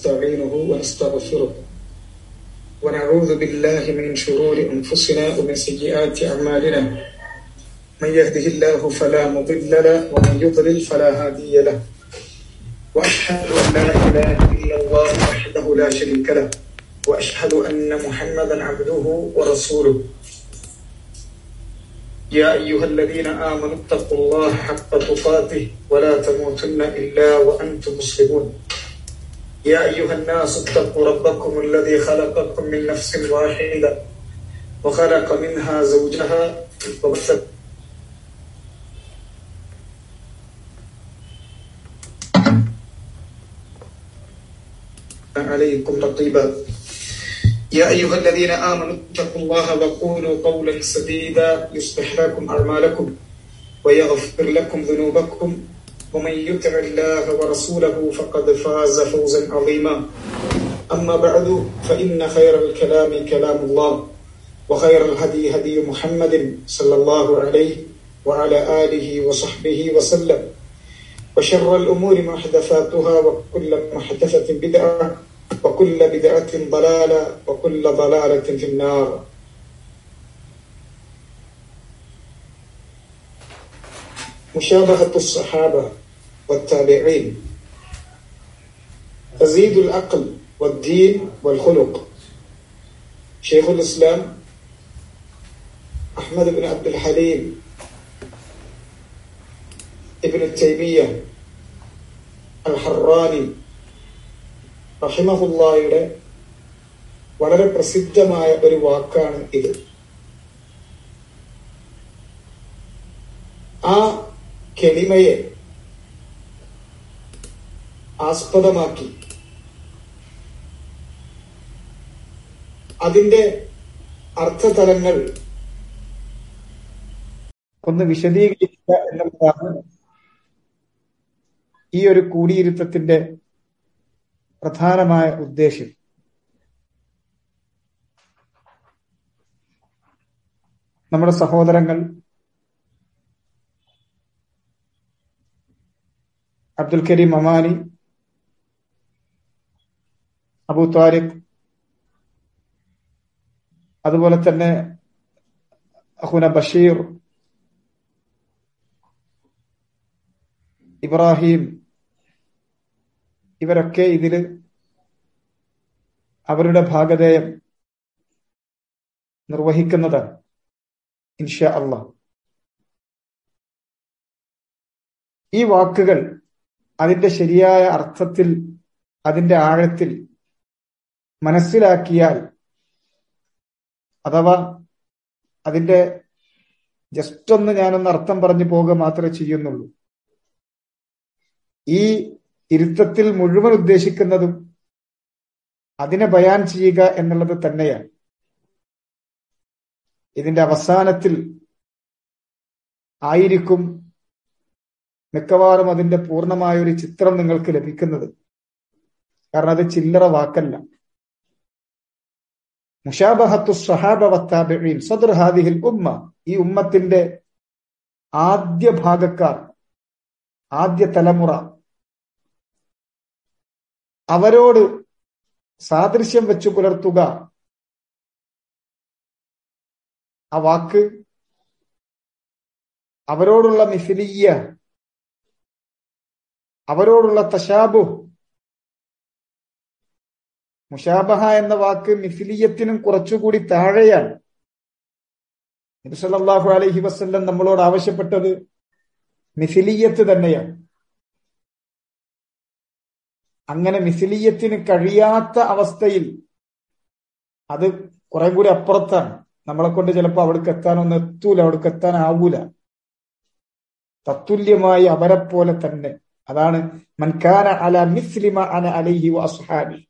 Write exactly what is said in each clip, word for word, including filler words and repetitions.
ونستعينه ونستغفره ونعوذ بالله من شرور أنفسنا ومن سيئات أعمالنا من يهده الله فلا مضل له ومن يضلل فلا هادي له وأشهد أن لا إله إلا الله وحده لا شريك له وأشهد أن محمدا عبده ورسوله يا أيها الذين آمنوا اتقوا الله حق تقاته ولا تموتن إلا وأنتم مسلمون يا أيها الناس اتقوا ربكم الذي خلقكم من نفس واحدة وخلق منها زوجها وبث عليكم رقيبا يا أيها الذين آمنوا اتقوا الله وقولوا قولا سديدا يصلح لكم أعمالكم ويغفر لكم ذنوبكم ومن يطع الله ورسوله فقد فاز فوزا عظيما أما بعد فإن خير الكلام كلام الله وخير الهدي هدي محمد صلى الله عليه وعلى آله وصحبه وسلم وشر الأمور محدثاتها وكل محدثة بدعة وكل بدعة ضلالة وكل ضلالة في النار. مشابهة الصحابة والتابعين تزيد العقل والدين والخلق. شيخ الإسلام أحمد بن عبد الحليم ابن تيمية الحراني റഹിമഹുല്ലായുടെ വളരെ പ്രസിദ്ധമായ ഒരു വാക്കാണ് ഇത്. ആ കെളിമയെ ആസ്പദമാക്കി അതിന്റെ അർത്ഥതലങ്ങൾ ഒന്ന് വിശദീകരിക്കുക എന്നുള്ളതാണ് ഈ ഒരു കൂടിയിരുത്തത്തിന്റെ പ്രധാനമായ ഉദ്ദേശ്യം. നമ്മുടെ സഹോദരങ്ങൾ അബ്ദുൽ കരീം അമാനി, അബൂ താരിഖ്, അതുപോലെ തന്നെ അഖുന ബഷീർ, ഇബ്രാഹിം, ഇവരൊക്കെ ഇതില് അവരുടെ ഭാഗധേയം നിർവഹിക്കുന്നതാണ് ഇൻഷാ അല്ലാഹ്. ഈ വാക്കുകൾ അതിന്റെ ശരിയായ അർത്ഥത്തിൽ അതിന്റെ ആഴത്തിൽ മനസ്സിലാക്കിയാൽ, അഥവാ അതിന്റെ ജസ്റ്റ് ഒന്ന് ഞാനൊന്ന് അർത്ഥം പറഞ്ഞു പോകുക മാത്രമേ ചെയ്യുന്നുള്ളൂ. ഈ ഇരുത്തത്തിൽ മുഴുവൻ ഉദ്ദേശിക്കുന്നതും അതിനെ ബയാൻ ചെയ്യുക എന്നുള്ളത് തന്നെയാണ്. ഇതിന്റെ അവസാനത്തിൽ ആയിരിക്കും മിക്കവാറും അതിന്റെ പൂർണ്ണമായ ഒരു ചിത്രം നിങ്ങൾക്ക് ലഭിക്കുന്നത്. കാരണം അത് ചില്ലറ വാക്കല്ല. മുശാബഹത്തു സ്വഹാബ വത്താബിഈൻ സദ്ർ ഹാദിഹിൽ ഉമ്മ, ഈ ഉമ്മത്തിന്റെ ആദ്യ ഭാഗക്കാർ, ആദ്യ തലമുറ, അവരോട് സാദൃശ്യം വെച്ചു പുലർത്തുക. ആ വാക്ക് അവരോടുള്ള മിസ്ലിയ്യ, അവരോടുള്ള തശാബുഹ്. മുശാബഹ എന്ന വാക്ക് മിസ്ലിയത്തിനും കുറച്ചുകൂടി താഴെയാണ്. നബി സല്ലല്ലാഹു അലൈഹി വസല്ലം നമ്മളോട് ആവശ്യപ്പെട്ടത് മിസ്ലിയത്ത് തന്നെയാണ്. അങ്ങനെ മിസ്ലിയത്തിന് കഴിയാത്ത അവസ്ഥയിൽ അത് കുറെ കൂടി അപ്പുറത്താണ്. നമ്മളെ കൊണ്ട് ചിലപ്പോൾ അവിടേക്ക് എത്താനൊന്നും എത്തൂല, അവിടേക്ക് എത്താനാവൂല. തത്തുല്യമായി അവരെ പോലെ തന്നെ. അതാണ് മൻ കാന അലാ മിസ്ലി മാ അന അലൈഹി വഅസ്ഹാബി.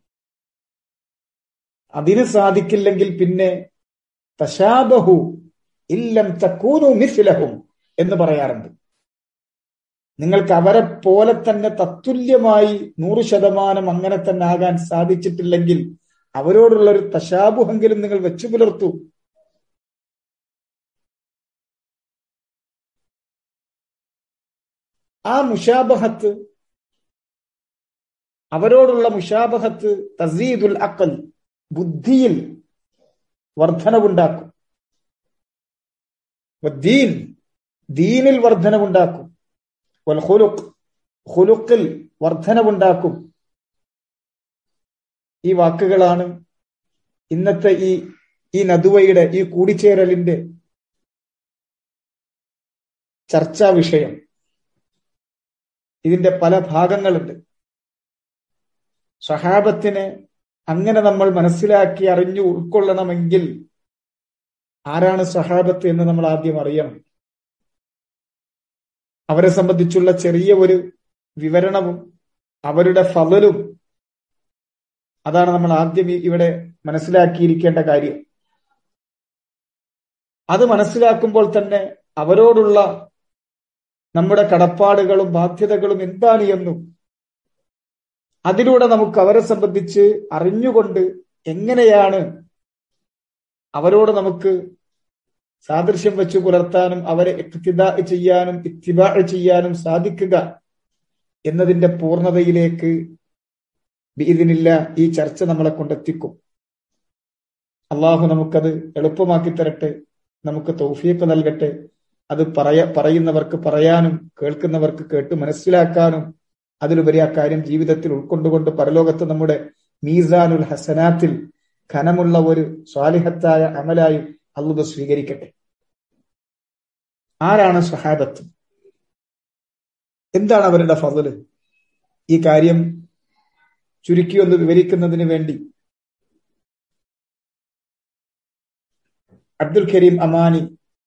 അതിന് സാധിക്കില്ലെങ്കിൽ പിന്നെ തശാബഹു ഇല്ലം തകൂനു മിസ്ലഹും എന്ന് പറയാറുണ്ട്. നിങ്ങൾക്ക് അവരെ പോലെ തന്നെ തത്തുല്യമായി നൂറ് ശതമാനം അങ്ങനെ തന്നെ ആകാൻ സാധിച്ചിട്ടില്ലെങ്കിൽ അവരോടുള്ള ഒരു തശാബുഹെങ്കിലും നിങ്ങൾ വെച്ചു പുലർത്തൂ. ആ മുശാബഹത്ത് അവരോടുള്ള മുശാബഹത്ത് തസീദുൽ അഖൽ, ബുദ്ധിയിൽ വർധനവുണ്ടാക്കും. ദീൻ, ദീനിൽ വർധനവുണ്ടാക്കും. വൽ ഖുലുഖ്, ഖുലുഖിൽ വർധനവുണ്ടാക്കും. ഈ വാക്കുകളാണ് ഇന്നത്തെ ഈ ഈ നദുവയുടെ, ഈ കൂടിച്ചേരലിന്റെ ചർച്ചാ വിഷയം. ഇതിന്റെ പല ഭാഗങ്ങളുണ്ട്. സ്വഹാബത്തിനെ അങ്ങനെ നമ്മൾ മനസ്സിലാക്കി അറിഞ്ഞു ഉൾക്കൊള്ളണമെങ്കിൽ ആരാണ് സ്വഹാബത്ത് എന്ന് നമ്മൾ ആദ്യം അറിയണം. അവരെ സംബന്ധിച്ചുള്ള ചെറിയ ഒരു വിവരണവും അവരുടെ ഫളലും അതാണ് നമ്മൾ ആദ്യം ഇവിടെ മനസ്സിലാക്കിയിരിക്കേണ്ട കാര്യം. അത് മനസ്സിലാക്കുമ്പോൾ തന്നെ അവരോടുള്ള നമ്മുടെ കടപ്പാടുകളും ബാധ്യതകളും എന്താണ് എന്നും അതിലൂടെ നമുക്ക് അവരെ സംബന്ധിച്ച് അറിഞ്ഞുകൊണ്ട് എങ്ങനെയാണ് അവരോട് നമുക്ക് സാദൃശ്യം വെച്ച് പുലർത്താനും അവരെ ഇഖ്തിദാ ചെയ്യാനും ഇത്തിബാ ചെയ്യാനും സാധിക്കുക എന്നതിന്റെ പൂർണ്ണതയിലേക്ക് ബിഇദ്നില്ല ഈ ചർച്ച നമ്മളെ കൊണ്ടെത്തിക്കും. അള്ളാഹു നമുക്കത് എളുപ്പമാക്കി തരട്ടെ, നമുക്ക് തൗഫീഖ് നൽകട്ടെ. അത് പറയ പറയുന്നവർക്ക് പറയാനും കേൾക്കുന്നവർക്ക് കേട്ട് മനസ്സിലാക്കാനും അതിലുപരി ആ കാര്യം ജീവിതത്തിൽ ഉൾക്കൊണ്ടുകൊണ്ട് പരലോകത്ത് നമ്മുടെ മീസാനുൽ ഹസനാത്തിൽ ഘനമുള്ള ഒരു സ്വാലിഹത്തായ അമലായി അല്ലാഹു സ്വീകരിക്കട്ടെ. ആരാണ് സ്വഹാബത്ത്? എന്താണ് അവരുടെ ഫള്? ഈ കാര്യം ചുരുക്കി ഒന്ന് വിവരിക്കുന്നതിന് വേണ്ടി അബ്ദുൽ കരീം അമാനി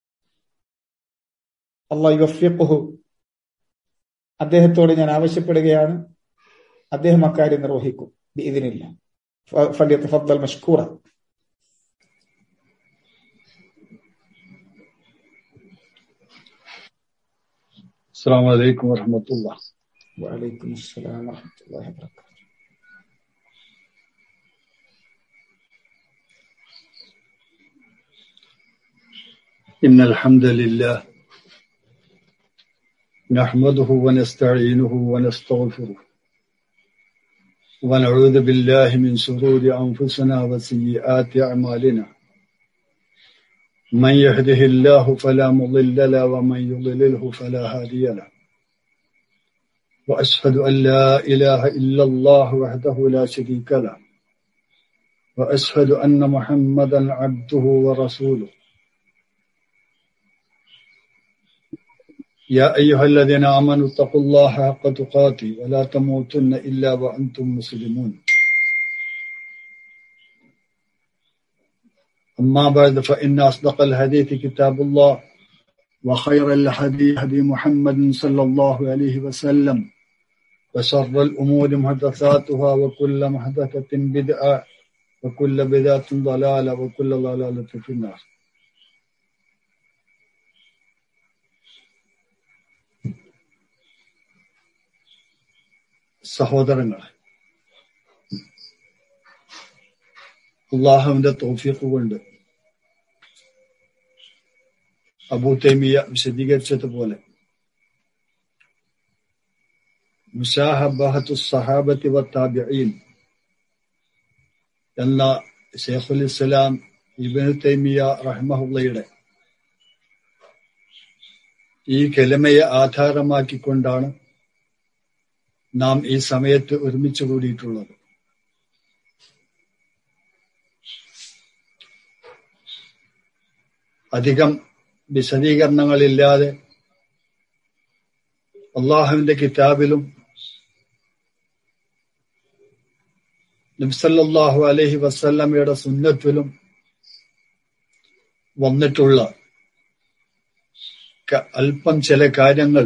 അല്ലാഹു യുവഫ്ഫിഖുഹു, അദ്ദേഹത്തോട് ഞാൻ ആവശ്യപ്പെടുകയാണ്. അദ്ദേഹം അക്കാര്യം നിർവഹിക്കും ബിഇദ്നില്ല. ഫല്യതഫദ്ദൽ മഷ്കൂറ. അസ്സലാമു അലൈക്കും വറഹ്മത്തുള്ളാഹി. വഅലൈക്കും അസ്സലാം വറഹ്മത്തുള്ളാഹി വബറകാതുഹു. ഇന്നൽ ഹംദലില്ലാഹ് നഹ്മദുഹു വനസ്തഈനുഹു വനസ്തഗ്ഫിറുഹു വനഊദു ബില്ലാഹി മിൻ ശുറൂരി അൻഫുസിനാ വസയ്യിആതി അഅ്മാലിനാ. من يهده الله فلا مضل له ومن يضلله فلا هادي له. وأشهد أن لا إله إلا الله وحده لا شريك له. وأشهد أن محمدا عبده ورسوله. يا أيها الذين آمنوا اتقوا الله حق تقاته ولا تموتن إلا وأنتم مسلمون. أما بعد فإن أصدق الحديث كتاب الله وخير الحديث هدي محمد صلى الله عليه وسلم وشر الأمور محدثاتها وكل محدثة بدعة وكل بدعة ضلالة وكل ضلالة في النار. സഹോദരങ്ങളെ, അല്ലാഹുവിന്റെ തൗഫീഖ് കൊണ്ട് അബൂ തൈമിയ വിശദീകരിച്ചതുപോലെ മുശാഹബഹത്തു സഹാബത്തി വത്താബിഈൻ എന്ന ശൈഖുൽ ഇസ്ലാം ഇബ്നു തൈമിയ റഹിമഹുള്ളയുടെ ഈ കലിമയെ ആധാരമാക്കിക്കൊണ്ടാണ് നാം ഈ സമയത്ത് ഒരുമിച്ച് കൂടിയിട്ടുള്ളത്. അധികം വിശദീകരണങ്ങളില്ലാതെ അല്ലാഹുവിന്റെ കിതാബിലും നബി സല്ലല്ലാഹു അലൈഹി വസല്ലമയുടെ സുന്നത്തിലും വന്നിട്ടുള്ള അല്പം ചില കാര്യങ്ങൾ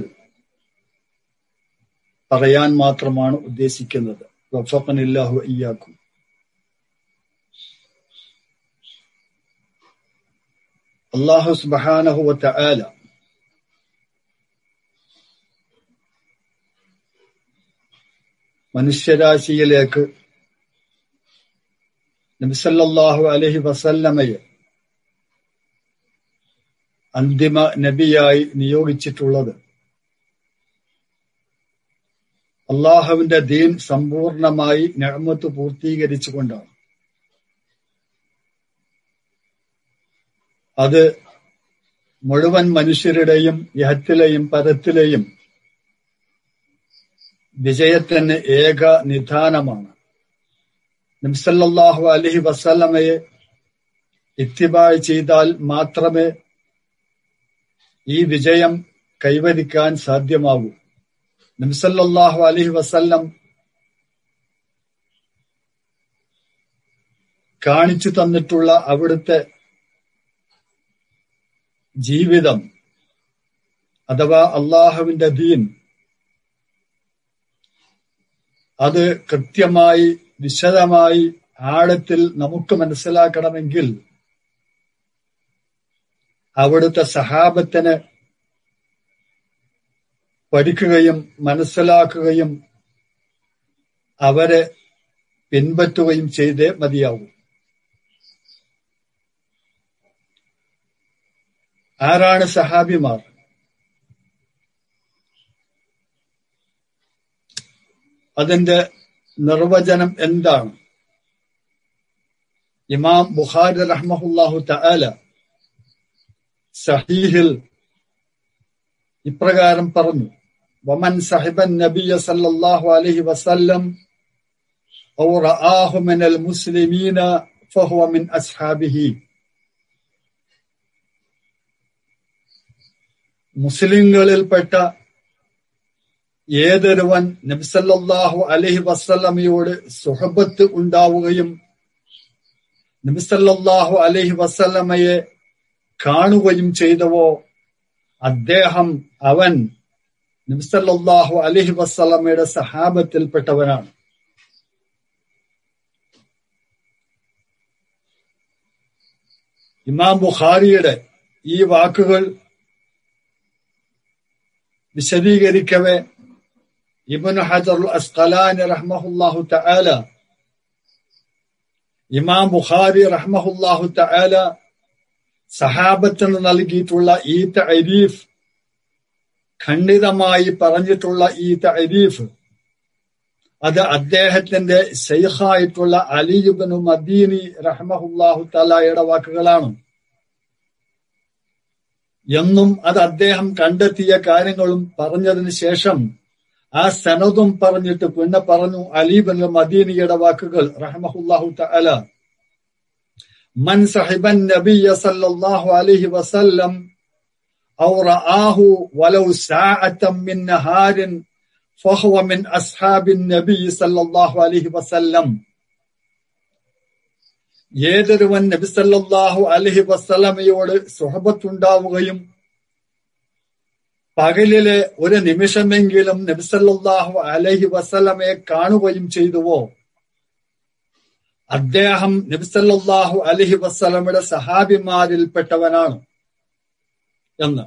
പറയാൻ മാത്രമാണ് ഉദ്ദേശിക്കുന്നത്. വഫഖനില്ലാഹു ഇയ്യാക്കും. അല്ലാഹു സുബ്ഹാനഹു വ തആല മനുഷ്യരാശിയിലേക്ക് നബി സല്ലല്ലാഹു അലൈഹി വസല്ലമയെ അന്തിമ നബിയായി നിയോഗിച്ചിട്ടുള്ളത് അള്ളാഹുവിന്റെ ദീൻ സമ്പൂർണമായി നിഅമത്ത് പൂർത്തീകരിച്ചുകൊണ്ടാണ്. അത് മുഴുവൻ മനുഷ്യരുടെയും ഇഹത്തിലെയും പരത്തിലെയും വിജയത്തിന് ഏക നിധാനമാണ്. നബി സല്ലല്ലാഹു അലൈഹി വസല്ലമയെ ഇത്തിബാ ചെയ്താൽ മാത്രമേ ഈ വിജയം കൈവരിക്കാൻ സാധ്യമാകൂ. നബി സല്ലല്ലാഹു അലൈഹി വസല്ലം കാണിച്ചു തന്നിട്ടുള്ള അവിടുത്തെ ജീവിതം അഥവാ അള്ളാഹുവിന്റെ ദീൻ അത് കൃത്യമായി വിശദമായി ആഴത്തിൽ നമുക്ക് മനസ്സിലാക്കണമെങ്കിൽ അവിടുത്തെ സഹാബത്തിനെ പഠിക്കുകയും മനസ്സിലാക്കുകയും അവരെ പിൻപറ്റുകയും ചെയ്തേ മതിയാവൂ. ആരാണ് സഹാബിമാർ? അതിന്റെ നിർവചനം എന്താണ്? ഇമാം ബുഖാരി റഹ്മഹുല്ലാഹു തആല സഹീഹിൽ ഇപ്രകാരം പറഞ്ഞു: വമൻ സഹിബൻ നബിയ സല്ലല്ലാഹു അലൈഹി വസല്ലം ഔ റആഹു മിനൽ മുസ്ലിമീന ഫഹുവ മിൻ അസ്ഹാബിഹി. മുസ്ലിങ്ങളിൽപ്പെട്ട ഏതൊരുവൻ നബി സല്ലല്ലാഹു അലൈഹി വസല്ലമയോട് സുഹബത്ത് ഉണ്ടാവുകയും നബി സല്ലല്ലാഹു അലൈഹി വസല്ലമയെ കാണുകയും ചെയ്തവോ അദ്ദേഹം അവൻ നബി സല്ലല്ലാഹു അലൈഹി വസല്ലമയുടെ സഹാബത്തിൽപ്പെട്ടവനാണ്. ഇമാം ബുഖാരിയുടെ ഈ വാക്കുകൾ വിശദീകരിക്കവേ ഇബ്നു ഹജറുൽ അസ്ഖലാനി റഹ്മഹുല്ലാഹു തആല ഇമാം ബുഖാരി റഹ്മഹുല്ലാഹു തആല സഹാബത്തിന് നൽകിയിട്ടുള്ള ഈ തഅരീഫ്, ഖണ്ഡിതമായി പറഞ്ഞിട്ടുള്ള ഈ തഅരീഫ്, അത് അദ്ദേഹത്തിന്റെ ശൈഖായിട്ടുള്ള അലി ഇബ്നു മദീനി റഹ്മഹുല്ലാഹു തആലയുടെ വാക്കുകളാണ് എന്നും അത് അദ്ദേഹം കണ്ടെത്തിയ കാര്യങ്ങളും പറഞ്ഞതിന് ശേഷം ആ സനദും പറഞ്ഞിട്ട് പിന്നെ പറഞ്ഞു അലി ഇബ്നു മദീനിയുടെ വാക്കുകൾ റഹ്മഹുല്ലാഹു തആല: മൻ സഹിബൻ നബിയ സല്ലല്ലാഹു അലൈഹി വസല്ലം ഔ റആഹു വലൗ സഅതൻ മിൻ നഹാരിൻ ഫഹുവ മിൻ അസ്ഹാബിൻ നബി സല്ലല്ലാഹു അലൈഹി വസല്ലം. ഏതൊരുവൻ നബി സല്ലല്ലാഹു അലൈഹി വസല്ലമയോട് സുഹബത്തുണ്ടാവുകയും പകലിലെ ഒരു നിമിഷമെങ്കിലും നബി സല്ലല്ലാഹു അലൈഹി വസല്ലമയെ കാണുകയും ചെയ്തുവോ അദ്ദേഹം നബി സല്ലല്ലാഹു അലൈഹി വസല്ലമയുടെ സഹാബിമാരിൽപ്പെട്ടവനാണ് എന്ന്.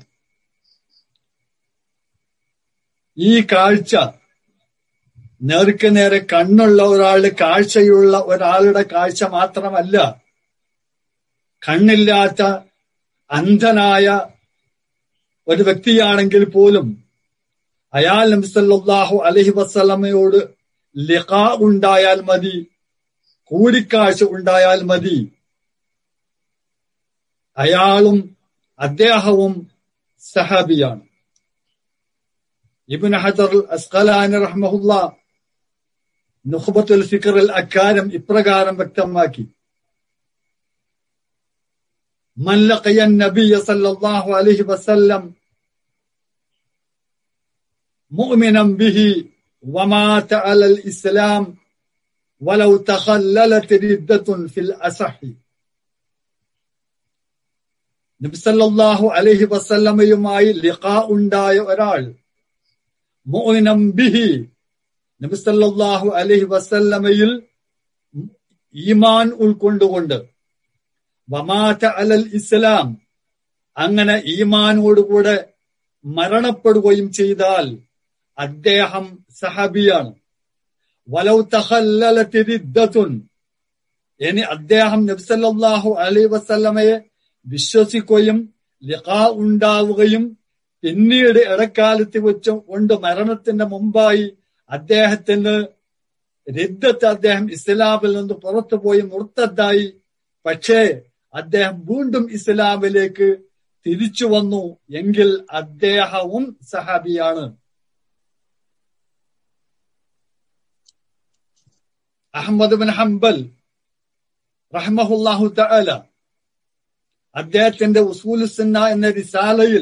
ഈ കാഴ്ച നേർക്ക് നേരെ കണ്ണുള്ള ഒരാളുടെ കാഴ്ചയുള്ള ഒരാളുടെ കാഴ്ച മാത്രമല്ല, കണ്ണില്ലാത്ത അന്ധനായ ഒരു വ്യക്തിയാണെങ്കിൽ പോലും അയാൾ നബി സല്ലല്ലാഹു അലൈഹി വസല്ലമയോട് ലിഖാ ഉണ്ടായാൽ മതി, കൂടിക്കാഴ്ച ഉണ്ടായാൽ മതി, അയാളും അദ്ദേഹവും സഹാബിയാണ്. ഇബ്നു ഹജർ അസ്ഖലാനി റഹ്മഹുല്ലാഹ് നുഖ്ബത്തുൽ ഫിക്റിൽ അക്കാരം ഇപ്രകാരം വ്യക്തമാക്കി: മൻ ലഖിയ നബിയ സല്ലല്ലാഹു അലൈഹി വസല്ലം മുഅ്മിനൻ ബിഹി വമാത അലൽ ഇസ്ലാം വലൗ തഖല്ലലത് റിദ്ദത്തുൻ ഫിൽ അസഹി. നബി സല്ലല്ലാഹു അലൈഹി വസല്ലമയുമായി ലിഖാ ഉണ്ടായ ഒരാൾ മുഅ്മിനൻ ബിഹി, നബി സല്ലല്ലാഹു അലൈഹി വസല്ലമയിൽ ഈമാൻ ഉൾക്കൊണ്ടുകൊണ്ട്, വമാത അലൽ ഇസ്ലാം, അങ്ങനെ ഈമാനോടുകൂടെ മരണപ്പെടുകയും ചെയ്താൽ അദ്ദേഹം സഹാബിയാണ്. വലൗ തഖല്ലലത് റിദ്ദത്തുൻ, ഇനി അദ്ദേഹം നബി സല്ലല്ലാഹു അലൈഹി വസല്ലമയെ വിശ്വസിക്കുകയും ലിഖാ ഉണ്ടാവുകയും പിന്നീട് ഇടക്കാലത്ത് വെച്ച് കൊണ്ട് മരണത്തിന്റെ മുമ്പായി അദ്ദേഹത്തിന് റിദ്ദത്ത്, അദ്ദേഹം ഇസ്ലാമിൽ നിന്ന് പുറത്തുപോയി മുർത്തദ്ദായി. പക്ഷേ അദ്ദേഹം വീണ്ടും ഇസ്ലാമിലേക്ക് തിരിച്ചു വന്നു എങ്കിൽ അദ്ദേഹവും സഹാബിയാണ്. അഹ്മദ് ബിൻ ഹംബൽ റഹ്മഹുല്ലാഹു തആല അദ്ദേഹത്തിന്റെ ഉസൂലുസ് സുന്ന എന്ന റിസാലയിൽ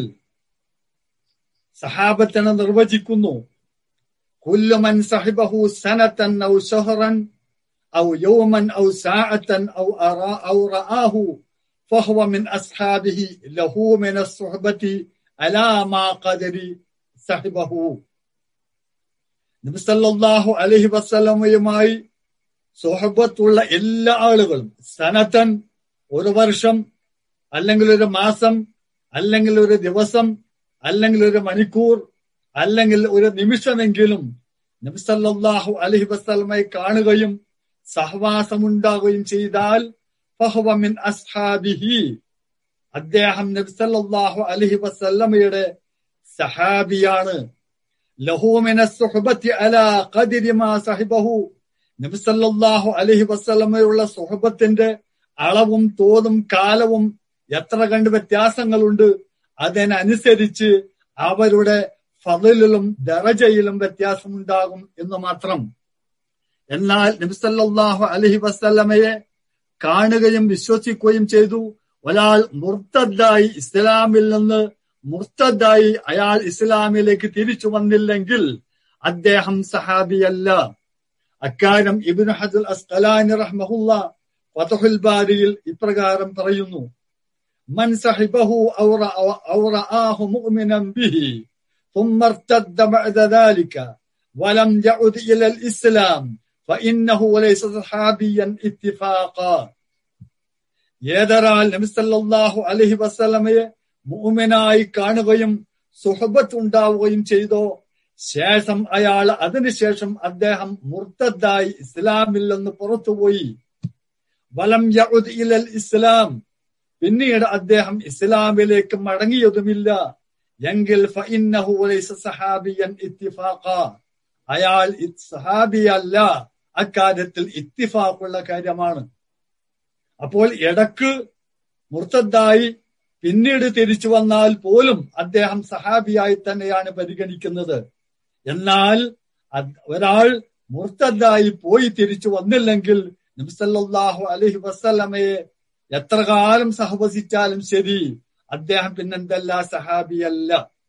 സഹാബത്തിനെ നിർവചിക്കുന്നു. കുല്ലു മൻ സഹിബഹു സനതൻ ഔ ശഹറൻ ഔ യൗമൻ ഔ സഅതൻ ഔ അറാ ഔ റആഹു ഫഹുവ മിൻ അസ്ഹാബിഹി ലഹു മിൻ അസ്സുഹബതി അലാ മാ ഖദരി സഹിബഹു. നബി സല്ലല്ലാഹു അലൈഹി വസല്ലമയുമായി സുഹബത്തുള്ള എല്ലാ ആളുകളും സനതൻ ഒരു വർഷം, അല്ലെങ്കിൽ ഒരു മാസം, അല്ലെങ്കിൽ ഒരു ദിവസം, അല്ലെങ്കിൽ ഒരു മണിക്കൂർ, അല്ലെങ്കിൽ ഒരു നിമിഷമെങ്കിലും നബി സല്ലല്ലാഹു അലൈഹി വസല്ലമയെ കാണുകയും സഹവാസമുണ്ടാകുകയും ചെയ്താൽ ഫഹുവ മിൻ അസ്ഹാബിഹി, അദ്ദേഹം നബി സല്ലല്ലാഹു അലൈഹി വസല്ലമയുടെ സഹാബിയാണ്. ലഹു മിന സുഹബത്തി അലാ ഖദരി മാ സഹിബഹു, നബി സല്ലല്ലാഹു അലൈഹി വസല്ലമയുള്ള സുഹബത്തിന്റെ അളവും തോതും കാലവും എത്ര കണ്ട് വ്യത്യാസങ്ങളുണ്ട്, അതിനനുസരിച്ച് അവരുടെ ഫളിലും ദറജയിലും വ്യത്യാസമുണ്ടാകും എന്ന് മാത്രം. എന്നാൽ നബി സല്ലല്ലാഹു അലൈഹി വസല്ലമയെ കാണുകയും വിശ്വസിക്കുകയും ചെയ്തു. ഒരാൾ മുർത്തദ്ദായി, ഇസ്ലാമിൽ നിന്ന് മുർത്തദ്ദായി അയാൾ ഇസ്ലാമിലേക്ക് തിരിച്ചു വന്നില്ലെങ്കിൽ അദ്ദേഹം സഹാബിയല്ല. അക്കാര്യം ഇബ്നു ഹജർ അസ്ഖലാനി റഹ്മഹുല്ലാ ഫത്ഹുൽ ബാരിയിൽ ഇപ്രകാരം പറയുന്നു: മൻ സഹിബഹു ഔ റആഹു മുഅ്മിനൻ ബിഹി ثم ارتد بعد ذلك ولم يعد إلى الإسلام فإنه ليس صحابيا اتفاقا. ഏതൊരാൾ നബി സല്ലല്ലാഹു അലൈഹി വസല്ലമയെ മുഅ്മിനായി കാണുകയും സുഹബത്ത് ഉണ്ടാവുകയും ചെയ്തോ, ശേഷം അയാൾ അതിനുശേഷം അദ്ദേഹം മുർത്തദ്ദായി ഇസ്ലാമിൽ നിന്ന് പുറത്തുപോയി, വലം യഉദ് ഇലൽ ഇസ്ലാം, പിന്നീട് അദ്ദേഹം ഇസ്ലാമിലേക്ക് മടങ്ങിയതുമില്ല എങ്കിൽ ഫഇന്നഹു ലൈസ സഹാബിയൻ ഇത്തിഫാഖാ, അയാൾ സഹാബിയല്ല. അക്കാര്യത്തിൽ ഇത്തിഫാഖുള്ള കാര്യമാണ്. അപ്പോൾ ഇടക്ക് മുർത്തദ്ദായി പിന്നീട് തിരിച്ചു വന്നാൽ പോലും അദ്ദേഹം സഹാബിയായി തന്നെയാണ് പരിഗണിക്കുന്നത്. എന്നാൽ ഒരാൾ മുർത്തദ്ദായി പോയി തിരിച്ചു വന്നില്ലെങ്കിൽ നബി സല്ലല്ലാഹു അലൈഹി വസല്ലമയെ എത്ര കാലം സഹവസിച്ചാലും ശരി, അദ്ദേഹം പിന്നെന്തല്ല, സഹാബിയല്ല.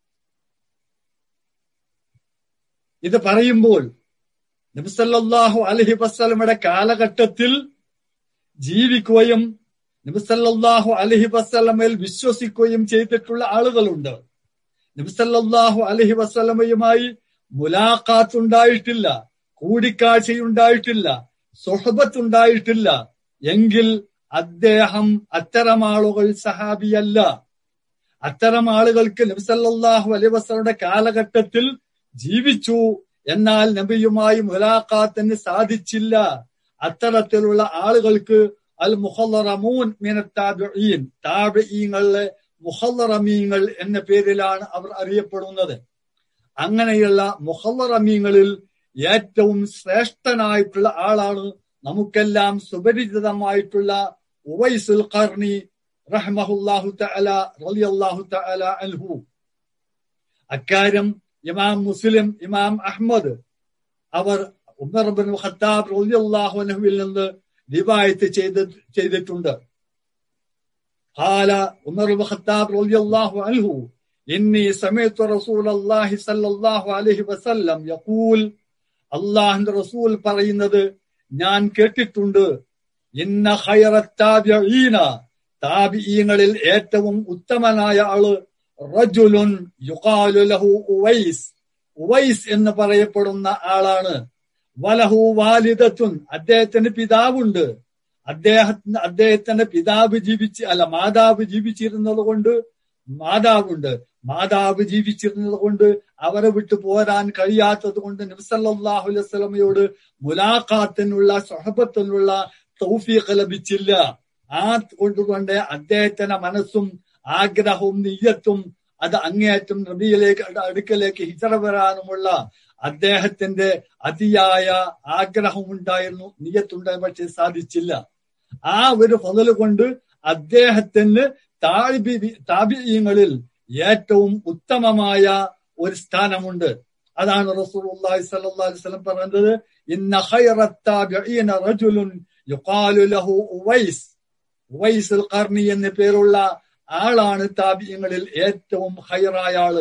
ഇത് പറയുമ്പോൾ നബി സല്ലല്ലാഹു അലൈഹി വസല്ലമയുടെ കാലഘട്ടത്തിൽ ജീവിക്കുകയും നബി സല്ലല്ലാഹു അലൈഹി വസല്ലമയിൽ വിശ്വസിക്കുകയും ചെയ്തിട്ടുള്ള ആളുകളുണ്ട്. നബി സല്ലല്ലാഹു അലൈഹി വസല്ലമയുമായി മുലാഖാത്ത് ഉണ്ടായിട്ടില്ല, കൂടിക്കാഴ്ചയുണ്ടായിട്ടില്ല, സുഹബത്ത് ഉണ്ടായിട്ടില്ല എങ്കിൽ അദ്ദേഹം അത്തരം ആളുകൾ സഹാബിയല്ല. അത്തരം ആളുകൾക്ക് നബി സല്ലല്ലാഹു അലൈഹി വസല്ലമയുടെ കാലഘട്ടത്തിൽ ജീവിച്ചു, എന്നാൽ നബിയുമായി മുലാഖാത്തിന് സാധിച്ചില്ല. അത്തരത്തിലുള്ള ആളുകൾക്ക് അൽ മുഖല്ലറമൂൻ മിനത് താബിഈൻ, താബിഈങ്ങളിലെ മുഖല്ലറമീങ്ങൾ എന്ന പേരിലാണ് അവർ അറിയപ്പെടുന്നത്. അങ്ങനെയുള്ള മുഖല്ലറമീങ്ങളിൽ ഏറ്റവും ശ്രേഷ്ഠനായിട്ടുള്ള ആളാണ് നമുക്കെല്ലാം സുപരിചിതമായിട്ടുള്ള ഉവൈസുൽ ഖർനി റഹ്മഹുല്ലാഹു തആല റളിയല്ലാഹു തആല അൻഹു. അക്കാര്യം ഇമാം മുസ്ലിം, ഇമാം അഹ്മദ് അവർ ഉമർ ഇബ്നു ഖത്താബ് റളിയല്ലാഹു അൻഹുവിൽ നിന്ന് റിവായത്ത് ചെയ്ത് ചെയ്തിട്ടുണ്ട്. ഖാല ഉമർ ഇബ്നു ഖത്താബ് റളിയല്ലാഹു അൻഹു ഇന്നി സമഅതു റസൂലല്ലാഹി സ്വല്ലല്ലാഹു അലൈഹി വസല്ലം യഖൂൽ, അല്ലാഹുവിന്റെ റസൂൽ പറയുന്നത് ഞാൻ കേട്ടിട്ടുണ്ട്, ഇന്ന ഖൈറത് താബിഈന, താബിഈങ്ങളിൽ ഏറ്റവും ഉത്തമനായ ആള് റജുലുൻ യുഖാലു ലഹു ഉവൈസ്, ഉവൈസ് എന്ന് പറയപ്പെടുന്ന ആളാണ്. വലഹു വാലിദത്തുൻ, അദ്ദേഹത്തിന് പിതാവുണ്ട്. അദ്ദേഹത്തിന് അദ്ദേഹത്തിന്റെ പിതാവ് ജീവിച്ച് അല്ല മാതാവ് ജീവിച്ചിരുന്നത് കൊണ്ട് മാതാവുണ്ട്. മാതാവ് ജീവിച്ചിരുന്നത് കൊണ്ട് അവരെ വിട്ടു പോരാൻ കഴിയാത്തത് കൊണ്ട് നബി സല്ലല്ലാഹു അലൈഹി വസല്ലമയോട് മുലാഖാത്തിനുള്ള സുഹബത്തിനുള്ള തൗഫീഖ് ലഭിച്ചില്ല. ആ കൊണ്ടുകൊണ്ട് അദ്ദേഹത്തിന്റെ മനസ്സും ആഗ്രഹവും നിയ്യത്തും അത് അങ്ങേയറ്റം നബിയിലേക്ക് അടുക്കലേക്ക് ഹിജറ വരാനുമുള്ള അദ്ദേഹത്തിന്റെ അതിയായ ആഗ്രഹമുണ്ടായിരുന്നു, നിയത്തുണ്ടായ, പക്ഷെ സാധിച്ചില്ല. ആ ഒരു ഫള് കൊണ്ട് അദ്ദേഹത്തിന് താബി താബിഈങ്ങളിൽ ഏറ്റവും ഉത്തമമായ ഒരു സ്ഥാനമുണ്ട്. അതാണ് റസൂലുള്ളാഹി സ്വല്ലല്ലാഹു അലൈഹി വസല്ലം പറഞ്ഞത്, ഇന്ന ഖൈറത്ത താബിഈന റജുലുൻ യുഖാലു ലഹു ഉവൈസ്. ഉവൈസുൽ ഖർനി എന്ന പേരുള്ള ആളാണ് താബിഈങ്ങളിൽ ഏറ്റവും ഖൈറായ ആള്.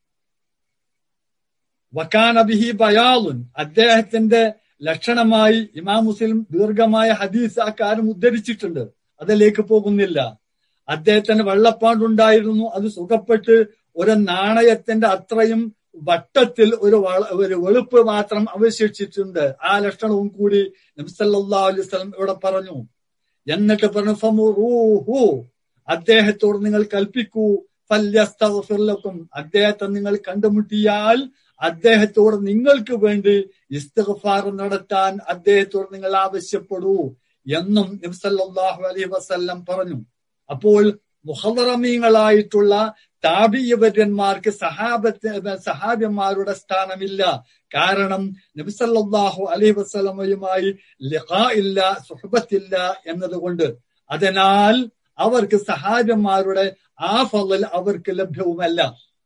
വകാന ബിഹി ബയാളുൻ, അദ്ദേഹത്തിന്റെ ലക്ഷണമായി ഇമാം മുസ്ലിം ദീർഘമായ ഹദീസ് ആ കാര്യം ഉദ്ധരിച്ചിട്ടുണ്ട്, അതിലേക്ക് പോകുന്നില്ല. അദ്ദേഹത്തിന് വെള്ളപ്പാടുണ്ടായിരുന്നു, അത് സുഖപ്പെട്ട് ഒരു നാണയത്തിന്റെ അത്രയും വട്ടത്തിൽ ഒരു ഒരു വെളുപ്പ് മാത്രം അവശേഷിച്ചിട്ടുണ്ട്. ആ ലക്ഷണവും കൂടി നബി സല്ലല്ലാഹു അലൈഹി വസല്ലം ഇവിടെ പറഞ്ഞു. എന്നിട്ട് പറഞ്ഞു, ഫമുറൂഹു, അദ്ദേഹത്തോട് നിങ്ങൾ കൽപ്പിക്കൂ, ഫല്യസ്തഗ്ഫിർ ലക്കും, അദ്ദേഹത്തെ നിങ്ങൾ കണ്ടുമുട്ടിയാൽ അദ്ദേഹത്തോട് നിങ്ങൾക്ക് വേണ്ടി ഇസ്തിഗ്ഫാർ നടത്താൻ അദ്ദേഹത്തോട് നിങ്ങൾ ആവശ്യപ്പെടൂ എന്നും നബി സല്ലല്ലാഹു അലൈഹി വസല്ലം പറഞ്ഞു. അപ്പോൾ മുഹറമീങ്ങളായിട്ടുള്ള താബിഈവര്യന്മാർക്ക് സഹാബത്ത് സഹാബിമാരുടെ സ്ഥാനമില്ല. കാരണം നബി സല്ലല്ലാഹു അലൈഹി വസല്ലമയുമായി ലിഖാ ഇല്ല, സുഹബത്തില്ല എന്നതുകൊണ്ട്. അതിനാൽ അവർക്ക് സഹാബിമാരുടെ ആ ഫളൽ അവർക്ക് ലഭ്യവുമല്ല.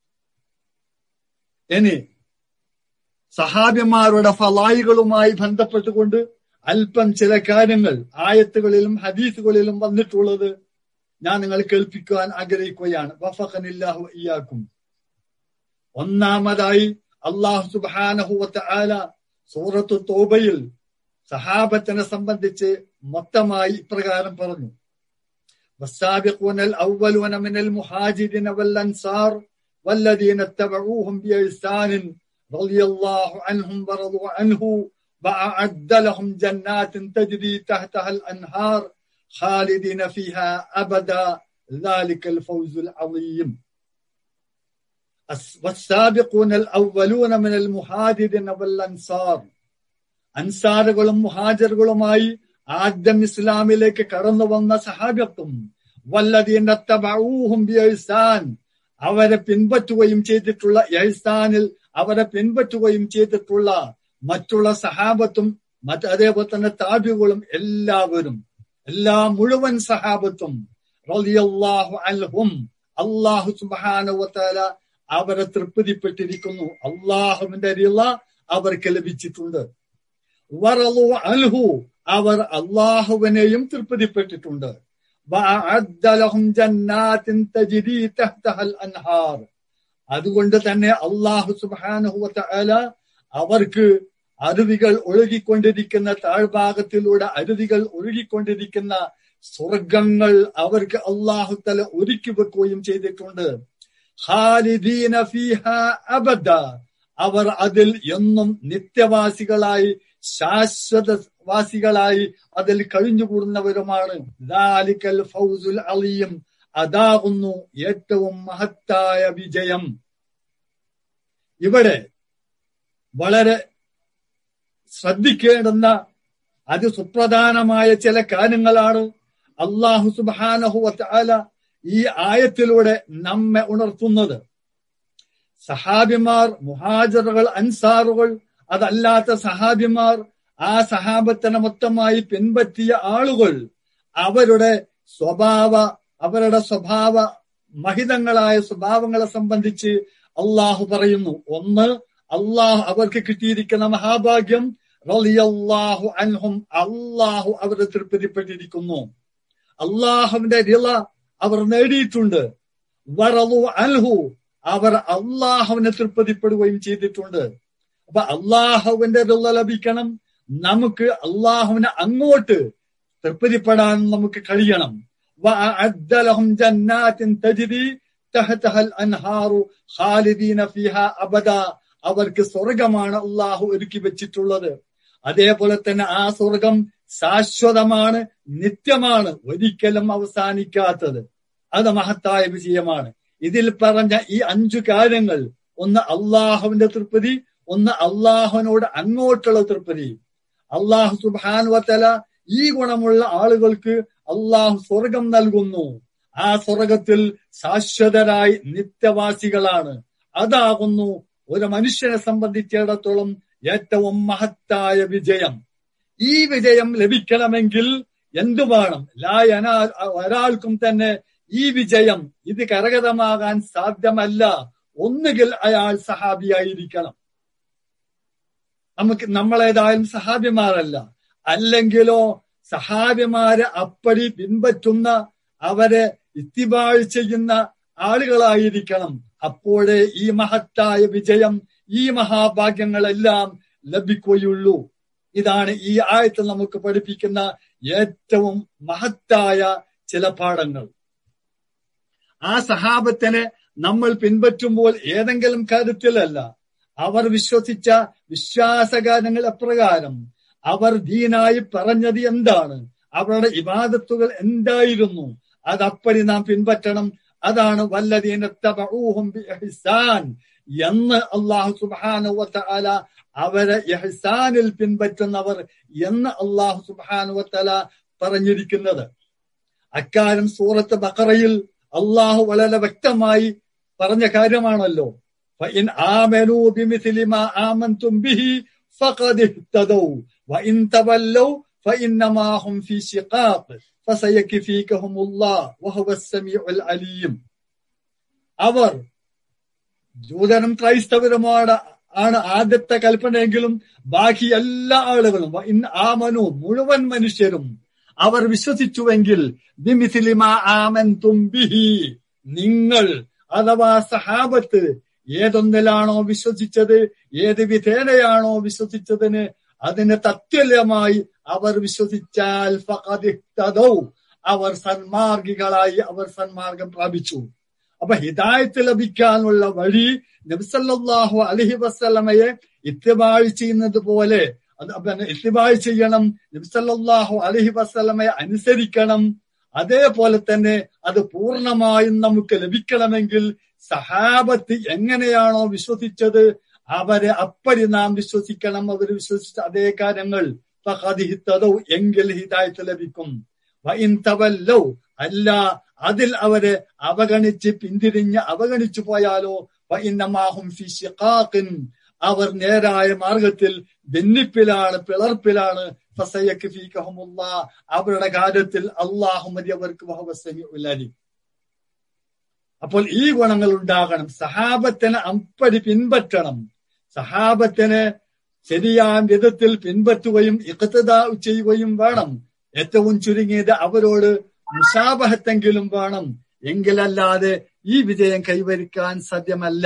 ഇനി സഹാബിമാരുടെ ഫളായികളുമായി ബന്ധപ്പെട്ടുകൊണ്ട് അല്പം ചില കാര്യങ്ങൾ ആയത്തുകളിലും ഹദീസുകളിലും വന്നിട്ടുള്ളത് ഞാൻ നിങ്ങൾ കേൾപ്പിക്കുവാൻ ആഗ്രഹിക്കുകയാണ്. വഫഖനില്ലാഹു ഇയ്യാക്കും. ഒന്നാമതായി അല്ലാഹു സുബ്ഹാനഹു വ തആല സൂറത്തു തൗബയിൽ സഹാബത്തിനെ സംബന്ധിച്ച് മൊത്തമായി ഇപ്രകാരം പറഞ്ഞു, വസ്സാബിഖൂനൽ അവ്വലൂന മിനൽ മുഹാജിരിന വൽ അൻസാർ വല്ലദീന തബഊഹും ബിഇഹ്സാനിൻ റളിയല്ലാഹു അൻഹും വറളു അൻഹു വഅഅദ്ദ ലഹും ജന്നാത്തിൻ തജ്രി തഹ്തഹൽ അൻഹാർ ഖാലിദീന ഫീഹാ അബദാ ദാലികൽ ഫൗസുൽ അളീം. വസ്സാബിഖൂനൽ അവ്വലൂന മിനൽ മുഹാജിരിന വൽ അൻസാർ, അൻസാറുകളും മുഹാജിറുകളുമായി ആദ്യം ഇസ്ലാമിലേക്ക് കടന്നു വന്ന സഹാബത്തും, വല്ലദീന തബഊഹും ബിഇഹ്സാൻ, അവരെ പിൻപറ്റുകയും ചെയ്തിട്ടുള്ള, ഇഹ്സാനിൽ അവരെ പിൻപറ്റുകയും ചെയ്തിട്ടുള്ള മറ്റുള്ള സഹാബത്തും മറ്റ് അതേപോലെ തന്നെ താബികളും എല്ലാവരും, എല്ലാ മുഴുവൻ സഹാബത്തും റളിയല്ലാഹു അൻഹും, അല്ലാഹു സുബ്ഹാനഹു വ തആല അവരെ തൃപ്തിപ്പെട്ടിരിക്കുന്നു. അല്ലാഹുവിന്റെ റിള അവർക്ക് ലഭിച്ചിട്ടുണ്ട്. വറളു അൻഹു, അവർ അല്ലാഹുവിനെയും തൃപ്തിപ്പെട്ടിട്ടുണ്ട്. വഅഅദ്ദ ലഹും ജന്നാത്തിൻ തജ്രി തഹ്തഹൽ അൻഹാർ, അതുകൊണ്ട് തന്നെ അല്ലാഹു സുബ്ഹാനഹു വ തആല അവർക്ക് അരുവികൾ ഒഴുകിക്കൊണ്ടിരിക്കുന്ന, താഴ്ഭാഗത്തിലൂടെ അരുവികൾ ഒഴുകിക്കൊണ്ടിരിക്കുന്ന സ്വർഗങ്ങൾ അവർക്ക് അല്ലാഹു തആല ഒരുക്കി വെക്കുകയും ചെയ്തിട്ടുണ്ട്. ഖാലിദീന ഫീഹാ അബദ, അവർ അതിൽ എന്നും നിത്യവാസികളായി, ശാശ്വതവാസികളായി അതിൽ കഴിഞ്ഞുകൂടുന്നവരുമാണ്. ദാലികൽ ഫൗസുൽ അളീം, അതാകുന്നു ഏറ്റവും മഹത്തായ വിജയം. ഇവിടെ വളരെ ശ്രദ്ധിക്കേണ്ടുന്ന അതിസുപ്രധാനമായ ചില കാര്യങ്ങളാണ് അല്ലാഹു സുബ്ഹാനഹു വ തആല ഈ ആയത്തിലൂടെ നമ്മെ ഉണർത്തുന്നത്. സഹാബിമാർ, മുഹാജിറുകൾ, അൻസാറുകൾ, അതല്ലാത്ത സഹാബിമാർ, ആ സഹാബത്തിനെ മൊത്തമായി പിൻപറ്റിയ ആളുകൾ, അവരുടെ സ്വഭാവ അവരുടെ സ്വഭാവ മഹിതങ്ങളായ സ്വഭാവങ്ങളെ സംബന്ധിച്ച് അള്ളാഹു പറയുന്നു. ഒന്ന്, അള്ളാഹു അവർക്ക് കിട്ടിയിരിക്കുന്ന മഹാഭാഗ്യം, റളിയല്ലാഹു അൻഹും, അള്ളാഹു അവരെ തൃപ്തിപ്പെട്ടിരിക്കുന്നു. അള്ളാഹുവിന്റെ റിള അവർ നേടിയിട്ടുണ്ട്. വറളു അൻഹു, അവർ അള്ളാഹുവിനെ തൃപ്തിപ്പെടുകയും ചെയ്തിട്ടുണ്ട്. അപ്പൊ അള്ളാഹുവിന്റെ റിള ലഭിക്കണം, നമുക്ക് അള്ളാഹുവിനെ അങ്ങോട്ട് തൃപ്തിപ്പെടാൻ നമുക്ക് കഴിയണം. വഅഅദ്ദ ലഹും ജന്നാത്തിൻ തജ്രി തഹ്തഹൽ അൻഹാറു ഖാലിദീന ഫീഹാ അബദാ, അവർക്ക് സ്വർഗമാണ് അള്ളാഹു ഒരുക്കി വെച്ചിട്ടുള്ളത്. അതേപോലെ തന്നെ ആ സ്വർഗം ശാശ്വതമാണ്, നിത്യമാണ്, ഒരിക്കലും അവസാനിക്കാത്തത്. അത് മഹത്തായ വിജയമാണ്. ഇതിൽ പറഞ്ഞ ഈ അഞ്ചു കാര്യങ്ങൾ, ഒന്ന് അള്ളാഹുവിന്റെ തൃപ്തി, ഒന്ന് അള്ളാഹുവിനോട് അങ്ങോട്ടുള്ള തൃപ്തി. അള്ളാഹു സുബ്ഹാനഹു വ തആല ഈ ഗുണമുള്ള ആളുകൾക്ക് അള്ളാഹു സ്വർഗം നൽകുന്നു. ആ സ്വർഗത്തിൽ ശാശ്വതരായി നിത്യവാസികളാണ്. അതാകുന്നു ഒരു മനുഷ്യനെ സംബന്ധിച്ചിടത്തോളം ഏറ്റവും മഹത്തായ വിജയം. ഈ വിജയം ലഭിക്കണമെങ്കിൽ എന്തു വേണം? ലായനാ ഒരാൾക്കും തന്നെ ഈ വിജയം ഇത് കരഗതമാകാൻ സാധ്യമല്ല. ഒന്നുകിൽ അയാൾ സഹാബിയായിരിക്കണം. നമുക്ക് നമ്മളേതായാലും സഹാബിമാരല്ല. അല്ലെങ്കിലോ സഹാബിമാരെ അപ്പടി പിൻപറ്റുന്ന അവരെ ഇത്തിബാഴ് ചെയ്യുന്ന ആളുകളായിരിക്കണം. അപ്പോഴേ ഈ മഹത്തായ വിജയം, ഈ മഹാഭാഗ്യങ്ങളെല്ലാം ലഭിക്കുകയുള്ളൂ. ഇതാണ് ഈ ആയത്തിൽ നമുക്ക് പഠിപ്പിക്കുന്ന ഏറ്റവും മഹത്തായ ചില പാഠങ്ങൾ. ആ സഹാബത്തിനെ നമ്മൾ പിൻപറ്റുമ്പോൾ ഏതെങ്കിലും കാര്യത്തിലല്ല, അവർ വിശ്വസിച്ച വിശ്വാസകാര്യങ്ങൾ എപ്രകാരം, അവർ ദീനായി പറഞ്ഞത് എന്താണ്, അവരുടെ ഇബാദത്തുകൾ എന്തായിരുന്നു, അതപ്പടി നാം പിൻപറ്റണം. അതാണ് വല്ലദീന തബഊഹും ബിഇഹ്സാൻ എന്ന് അല്ലാഹു സുബ്ഹാനഹു വ തആല അവരെ ഇഹ്സാനിൽ പിൻപറ്റുന്നവർ എന്ന് അല്ലാഹു സുബ്ഹാനഹു വ തആല പറഞ്ഞിരിക്കുന്നത്. അക്കാര്യം സൂറത്ത് ബഖറയിൽ അല്ലാഹു വളരെ വ്യക്തമായി പറഞ്ഞ കാര്യമാണല്ലോ. ഫഇൻ ആമനൂ ബിമിസ്ലി മാ ആമൻതും ബിഹി ഫഖദ് ഇഹ്തദൗ വഇൻ തവല്ലൗ ഫഇന്നമാ ഹും ഫീ ശിഖാഖ് ഫസയക്ഫീകഹുമുല്ലാഹ് വഹുവസ് സമീഉൽ അലീം. അവർ ജൂതനും ക്രൈസ്തവരുമാണ് ആണ് ആദ്യത്തെ കൽപ്പനയെങ്കിലും ബാക്കി എല്ലാ ആളുകളും ഇൻ ആമനു മുഴുവൻ മനുഷ്യരും അവർ വിശ്വസിച്ചുവെങ്കിൽ ബിമിസ്ലി മാ ആമൻതും ബിഹി നിങ്ങൾ അഥവാ സഹാബത്ത് ഏതൊന്നിലാണോ വിശ്വസിച്ചത്, ഏത് വിധേനയാണോ വിശ്വസിച്ചതിന് അതിന് തത്തുല്യമായി അവർ വിശ്വസിച്ചാൽ ഫഖദ് ഇഹ്തദൗ അവർ സന്മാർഗികളായി, അവർ സന്മാർഗം പ്രാപിച്ചു. അപ്പൊ ഹിദായത്ത് ലഭിക്കാനുള്ള വഴി നബി സല്ലല്ലാഹു അലൈഹി വസല്ലമയെ ഇത്തിബാഴ് ചെയ്യുന്നത് പോലെ ഇത്തിബാഴ് ചെയ്യണം. നബി സല്ലല്ലാഹു അലൈഹി വസല്ലമയെ അനുസരിക്കണം. അതേപോലെ തന്നെ അത് പൂർണ്ണമായും നമുക്ക് ലഭിക്കണമെങ്കിൽ സഹാബത്ത് എങ്ങനെയാണോ വിശ്വസിച്ചത് അവരെ അപ്പടി നാം വിശ്വസിക്കണം. അവർ വിശ്വസിച്ച അതേ കാര്യങ്ങൾ ഫഖദ് ഇഹ്തദൗ എങ്കിൽ ഹിദായത്ത് ലഭിക്കും. വഇൻ തവല്ലൗ അല്ല അതിൽ അവരെ അവഗണിച്ച് പിന്തിരിഞ്ഞ് അവഗണിച്ചു പോയാലോ ഫഇന്നമാ ഹും ഫീ ശിഖാഖിൻ അവർ നേരായ മാർഗത്തിൽ ഭിന്നിപ്പിലാണ്, പിളർപ്പിലാണ്. ഫസയക്ഫീകഹുമുല്ലാഹ് അവരുടെ കാര്യത്തിൽ അല്ലാഹു മതി അവർക്ക് വഹുവസ് സമീഉൽ അലീം. അപ്പോൾ ഈ ഗുണങ്ങൾ ഉണ്ടാകണം. സഹാബത്തിനെ അപ്പടി പിൻപറ്റണം. സഹാബത്തിനെ ശരിയായ വിധത്തിൽ പിൻപറ്റുകയും ഇഖ്തിദാ ചെയ്യുകയും വേണം. ഏറ്റവും ചുരുങ്ങിയത് അവരോട് മുശാബഹത്തെങ്കിലും വേണം. എങ്കിലല്ലാതെ ഈ വിജയം കൈവരിക്കാൻ സാധ്യമല്ല.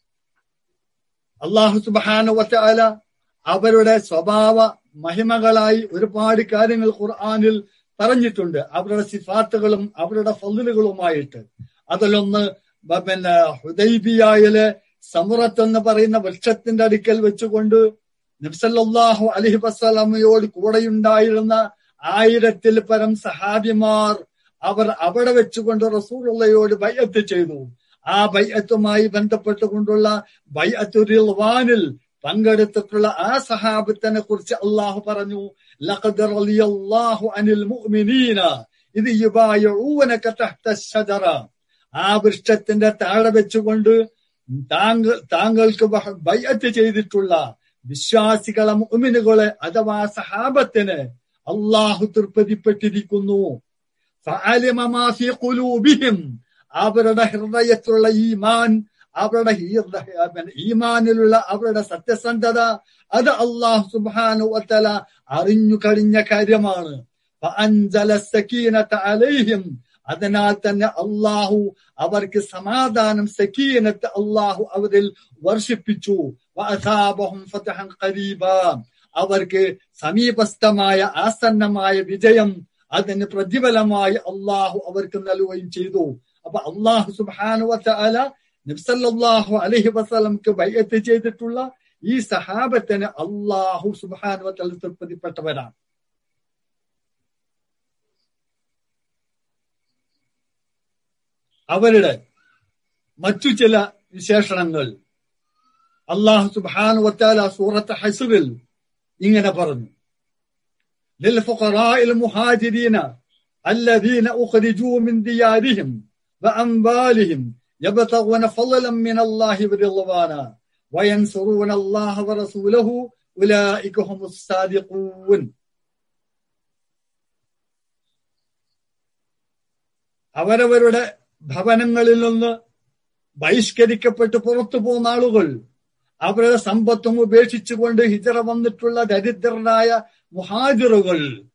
അല്ലാഹു സുബ്ഹാനഹു വ തആല അവരുടെ സ്വഭാവ മഹിമകളായി ഒരുപാട് കാര്യങ്ങൾ ഖുർആനിൽ പറഞ്ഞിട്ടുണ്ട്. അവരുടെ സിഫാത്തുകളും അവരുടെ ഫളലുകളുമായിട്ട്. അതിലൊന്ന് പിന്നെ ഹുദൈബിയയിലെ സമുറത്ത് എന്ന് പറയുന്ന വൃക്ഷത്തിന്റെ അടുക്കൽ വെച്ചുകൊണ്ട് നബി സല്ലല്ലാഹു അലൈഹി വസല്ലമയോട് കൂടെയുണ്ടായിരുന്ന ആയിരത്തിൽ പരം സഹാബിമാർ അവർ അവിടെ വെച്ചുകൊണ്ട് റസൂലുള്ളാഹിയോട് ബൈഅത്ത് ചെയ്തു. ആ ബൈഅത്തുമായി ബന്ധപ്പെട്ടുകൊണ്ടുള്ള ബൈഅത്തുർ റിദ്വാനിൽ പങ്കെടുത്തിട്ടുള്ള ആ സഹാബത്തിനെ കുറിച്ച് അള്ളാഹു പറഞ്ഞു, ലഖദ് റളിയല്ലാഹു അനിൽ മുഅ്മിനീന ഇദ് യുബായിഊനക തഹ്ത അശ്ശജറ. ആ വൃക്ഷത്തിന്റെ താഴെ വെച്ചുകൊണ്ട് താങ്കൾ താങ്കൾക്ക് ബൈഅത്ത് ചെയ്തിട്ടുള്ള വിശ്വാസികളെ മുഅ്മിനുകളെ അഥവാ സഹാബത്തിനെ അള്ളാഹു തൃപ്തിപ്പെട്ടിരിക്കുന്നു. ഫഅലിമ മാ ഫീ ഖുലൂബിഹിം അവരുടെ ഹൃദയത്തിലുള്ള ഈമാൻ, അവരുടെ ഈമാനിലുള്ള അവരുടെ സത്യസന്ധത അത് അല്ലാഹു സുബ്ഹാനഹു വ തആല അറിഞ്ഞു കഴിഞ്ഞ കാര്യമാണ്. ഫഅൻസല സകീനത അലൈഹിം അതിനാൽ തന്നെ അല്ലാഹു അവർക്ക് സമാധാനം, സകീനത്ത് അല്ലാഹു അവരിൽ വർഷിപ്പിച്ചു. വഅസാബഹും ഫതഹൻ ഖരീബാ അവർക്ക് സമീപസ്ഥമായ ആസന്നമായ വിജയം അതിന് പ്രതിഫലമായി അല്ലാഹു അവർക്ക് നൽകുകയും ചെയ്തു. അപ്പൊ അല്ലാഹു സുബ്ഹാനഹു വ തആല നബി സല്ലല്ലാഹു അലൈഹി വസല്ലമക്ക് ബൈഅത്ത് ചെയ്തിട്ടുള്ള ഈ സഹാബത്തിനെ അല്ലാഹു സുബ്ഹാനഹു വ തആല തൃപ്തിപ്പെട്ടവരാണ്. അവരുടെ മറ്റു ചില വിശേഷണങ്ങൾ അല്ലാഹു സുബ്ഹാനഹു വ തആല സൂറത്ത് ഹശ്റിൽ ഇങ്ങനെ പറഞ്ഞു, ലിൽഫുഖറാഇൽ മുഹാജിരീന അല്ലദീന ഉഖ്രിജൂ മിൻ ദിയാരിഹിം വഅംവാലിഹിം യബ്തഗൂന ഫളലൻ മിനല്ലാഹി വറിദ്വാന വയൻസുറൂന അല്ലാഹ വറസൂലഹു ഉലൈക ഹുമുസ് സാദിഖൂൻ. അവരവരുടെ ഭവനങ്ങളിൽ നിന്ന് ബഹിഷ്കരിക്കപ്പെട്ട് പുറത്തു പോകുന്ന ആളുകൾ, അവരുടെ സമ്പത്തും ഉപേക്ഷിച്ചുകൊണ്ട് ഹിജറ വന്നിട്ടുള്ള ദരിദ്രരായ മുഹാജിറുകൾ,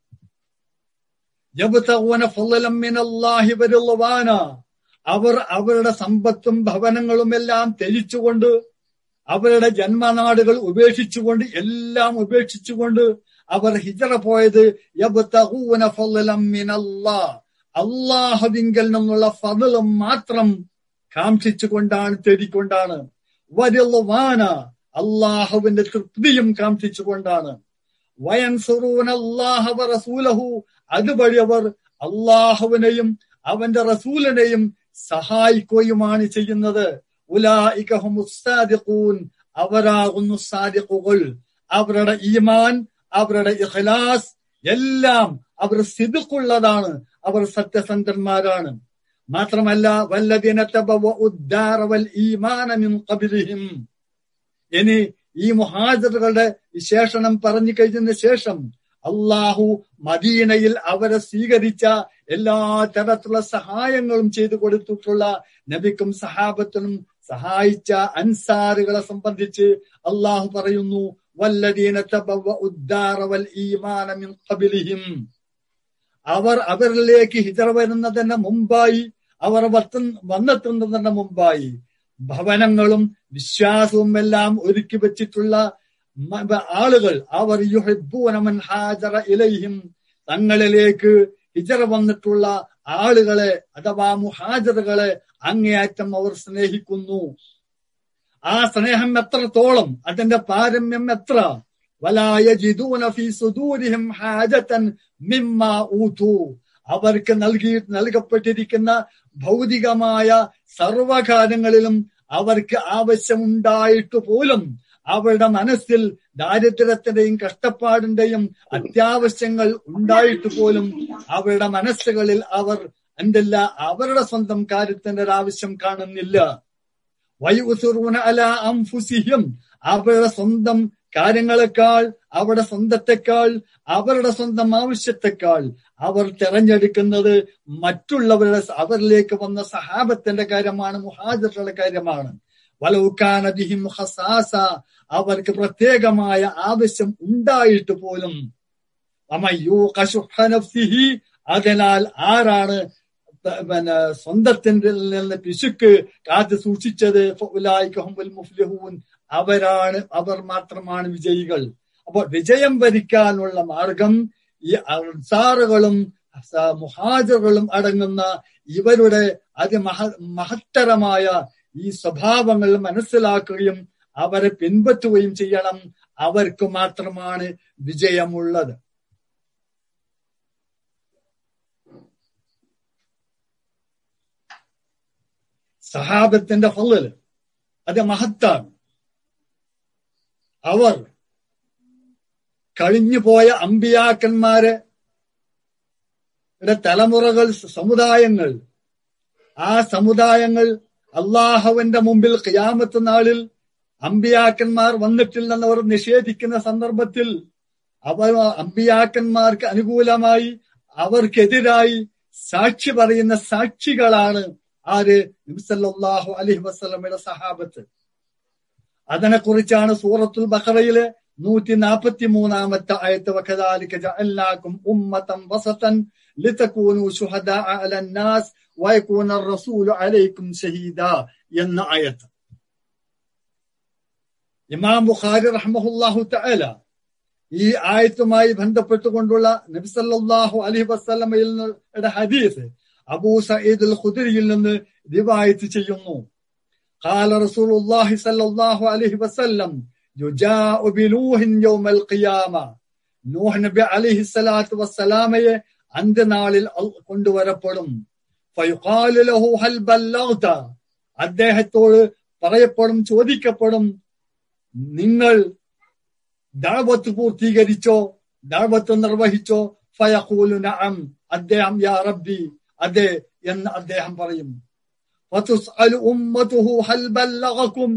യബ്തഗൂന ഫളലൻ മിനല്ലാഹി വറിദ്വാന, അവർ അവരുടെ സമ്പത്തും ഭവനങ്ങളും എല്ലാം ത്യജിച്ചുകൊണ്ട്, അവരുടെ ജന്മനാടുകൾ ഉപേക്ഷിച്ചുകൊണ്ട്, എല്ലാം ഉപേക്ഷിച്ചുകൊണ്ട് അവർ ഹിജറ പോയത് യബ്തഗൂന ഫളലൻ മിനല്ലാഹ്, അല്ലാഹുവിങ്കൽ നിന്നുള്ള ഫളലും മാത്രം കാംക്ഷിച്ചുകൊണ്ടാണ്, തേടിക്കൊണ്ടാണ്. വറിദ്വാന, അല്ലാഹുവിന്റെ തൃപ്തിയും കാംക്ഷിച്ചുകൊണ്ടാണ്. വയൻസുറൂന അല്ലാഹ വറസൂലഹു, അതുവഴി അവർ അല്ലാഹുവിനെയും അവന്റെ റസൂലിനെയും സഹായിക്കുകയുമാണ് ചെയ്യുന്നത്. ഉലൈക ഹുമുസ് സാദിഖൂൻ, അവരാകുന്നു സാദിഖുകൾ. അവരുടെ ഈമാൻ, അവരുടെ ഇഖ്ലാസ് എല്ലാം അവർ സിദ്ഖുള്ളതാണ്, അവർ സത്യസന്ധന്മാരാണ്. മാത്രമല്ല വല്ലദീന തബവഉദ്ദാറ വൽ ഈമാന മിൻ ഖബ്ലിഹിം, ഇനി ഈ മുഹാജിറുകളുടെ വിശേഷണം പറഞ്ഞു കഴിഞ്ഞതിന് ശേഷം അള്ളാഹു മദീനയിൽ അവരെ സ്വീകരിച്ച എല്ലാ തരത്തിലുള്ള സഹായങ്ങളും ചെയ്തു കൊടുത്തിട്ടുള്ള നബിക്കും സഹാബത്തിനും സഹായിച്ച അൻസാറുകളെ സംബന്ധിച്ച് അള്ളാഹു പറയുന്നു, വല്ലദീന തബവഉദ്ദാറ വൽ ഈമാന മിൻ ഖബ്ലിഹിം, അവർ അവരിലേക്ക് ഹിജറ വരുന്നതിന് മുമ്പായി, അവർ വന്നെത്തുന്നതിന് മുമ്പായി ഭവനങ്ങളും വിശ്വാസവും എല്ലാം ഒരുക്കി വെച്ചിട്ടുള്ള ആളുകൾ, അവർ യുഹിബ്ബൂന മൻ ഹാജറ ഇലൈഹിം, തങ്ങളിലേക്ക് ഹിജറ വന്നിട്ടുള്ള ആളുകളെ അഥവാ മുഹാജിറുകളെ അങ്ങേയറ്റം അവർ സ്നേഹിക്കുന്നു. ആ സ്നേഹം എത്രത്തോളം, അതിന്റെ പാരമ്യം എത്ര! വലാ യജിദൂന ഫീ സുദൂരിഹിം ഹാജതൻ മിമ്മാ ഊതു, അവർക്ക് നൽകി നൽകപ്പെട്ടിരിക്കുന്ന ഭൗതികമായ സർവകാര്യങ്ങളിലും അവർക്ക് ആവശ്യമുണ്ടായിട്ട് പോലും അവരുടെ മനസ്സിൽ ദാരിദ്ര്യത്തിന്റെയും കഷ്ടപ്പാടിന്റെയും അത്യാവശ്യങ്ങൾ ഉണ്ടായിട്ട് പോലും അവരുടെ മനസ്സുകളിൽ അവർ എന്തല്ല അവരുടെ സ്വന്തം കാര്യത്തിന്റെ ഒരാവശ്യം കാണുന്നില്ല. വയുസിറൂന അലാ അൻഫുസിഹിം, അവരുടെ സ്വന്തം കാര്യങ്ങളെക്കാൾ, അവരുടെ സ്വന്തത്തെക്കാൾ, അവരുടെ സ്വന്തം ആവശ്യത്തെക്കാൾ അവർ തെരഞ്ഞെടുക്കുന്നത് മറ്റുള്ളവരുടെ, അവരിലേക്ക് വന്ന സഹാബത്തിന്റെ കാര്യമാണ്, മുഹാജിറുകളുടെ കാര്യമാണ്. വലൗ കാന ബിഹിം ഖസാസ, അവർക്ക് പ്രത്യേകമായ ആവശ്യം ഉണ്ടായിട്ട് പോലും. വമയ്യൂഖ ശുഹ്ഹ നഫ്സിഹി, അതിനാൽ ആരാണ് പിന്നെ സ്വന്തത്തിന്റെ നിന്ന് പിശുക്ക് കാത്തു സൂക്ഷിച്ചത്, ഫഉലൈക ഹുമുൽ മുഫ്ലിഹൂൻ, അവരാണ്, അവർ മാത്രമാണ് വിജയികൾ. അപ്പോൾ വിജയം വരിക്കാനുള്ള മാർഗം ഈ അൻസാറുകളും മുഹാജിറുകളും അടങ്ങുന്ന ഇവരുടെ അതിമഹ മഹത്തരമായ ഈ സ്വഭാവങ്ങൾ മനസ്സിലാക്കുകയും അവരെ പിൻപറ്റുകയും ചെയ്യണം. അവർക്ക് മാത്രമാണ് വിജയമുള്ളത്. സഹാബത്തിന്റെ ഫളൽ അത് മഹത്താണ്. അവർ കഴിഞ്ഞുപോയ അമ്പിയാക്കന്മാരെ തലമുറകൾ, സമുദായങ്ങൾ, ആ സമുദായങ്ങൾ അള്ളാഹുവിന്റെ മുമ്പിൽ ഖിയാമത്ത് നാളിൽ അമ്പിയാക്കന്മാർ വന്നിട്ടില്ലെന്നവർ നിഷേധിക്കുന്ന സന്ദർഭത്തിൽ അവർ അമ്പിയാക്കന്മാർക്ക് അനുകൂലമായി അവർക്കെതിരായി സാക്ഷി പറയുന്ന സാക്ഷികളാണ് ആര്? നബി സല്ലല്ലാഹു അലൈഹി വസല്ലമയുടെ സഹാബത്ത്. അതിനെക്കുറിച്ചാണ് സൂറത്തുൽ ബഖറയിലെ നൂറ്റി നാൽപ്പത്തി മൂന്നാമത്തെ ആയത്ത്, വകദാലിക ജഅൽനാകും ഉമ്മതൻ വസതൻ ലിതകൂനു ശുഹദാഅ അലന്നാസ് വയകൂന റസൂലു അലൈക്കും ഷഹീദാ എന്ന ആയത്ത്. ഇമാം ബുഖാരി റഹ്മഹുല്ലാഹു തആല ഈ ആയത്തുമായി ബന്ധപ്പെട്ടുകൊണ്ടുള്ള നബി സല്ലല്ലാഹു അലൈഹി വസല്ലമയുടെ ഹദീസ് അബൂ സഈദ് അൽ ഖുദരിയിൽ നിന്ന് റിവായത്ത് ചെയ്യുന്നു. ഖാല റസൂലുള്ളാഹി സല്ലല്ലാഹു അലൈഹി വസല്ലം യുജാഉ ബിനൂഹിൻ യൗമൽ ഖിയാമ, നൂഹ് നബി അലൈഹി സ്വലാത്തു വസ്സലാമയെ അന്ത്യനാളിൽ കൊണ്ടുവരപ്പെടും. ഫയുഖാലു ലഹു ഹൽ ബല്ലഗ്ത, അദ്ദേഹത്തോട് പറയപ്പെടും, ചോദിക്കപ്പെടും, നിങ്ങൾ ദഅവത്ത് പൂർത്തീകരിച്ചോ, ദഅവത്ത് നിർവഹിച്ചോ? ഫയഖൂലു നഅം, അദ്ദേഹം യാ റബ്ബി, അതെ എന്ന് അദ്ദേഹം പറയും. ഫതുസ്അലു ഉമ്മതുഹു ഹൽ ബല്ലഗകും,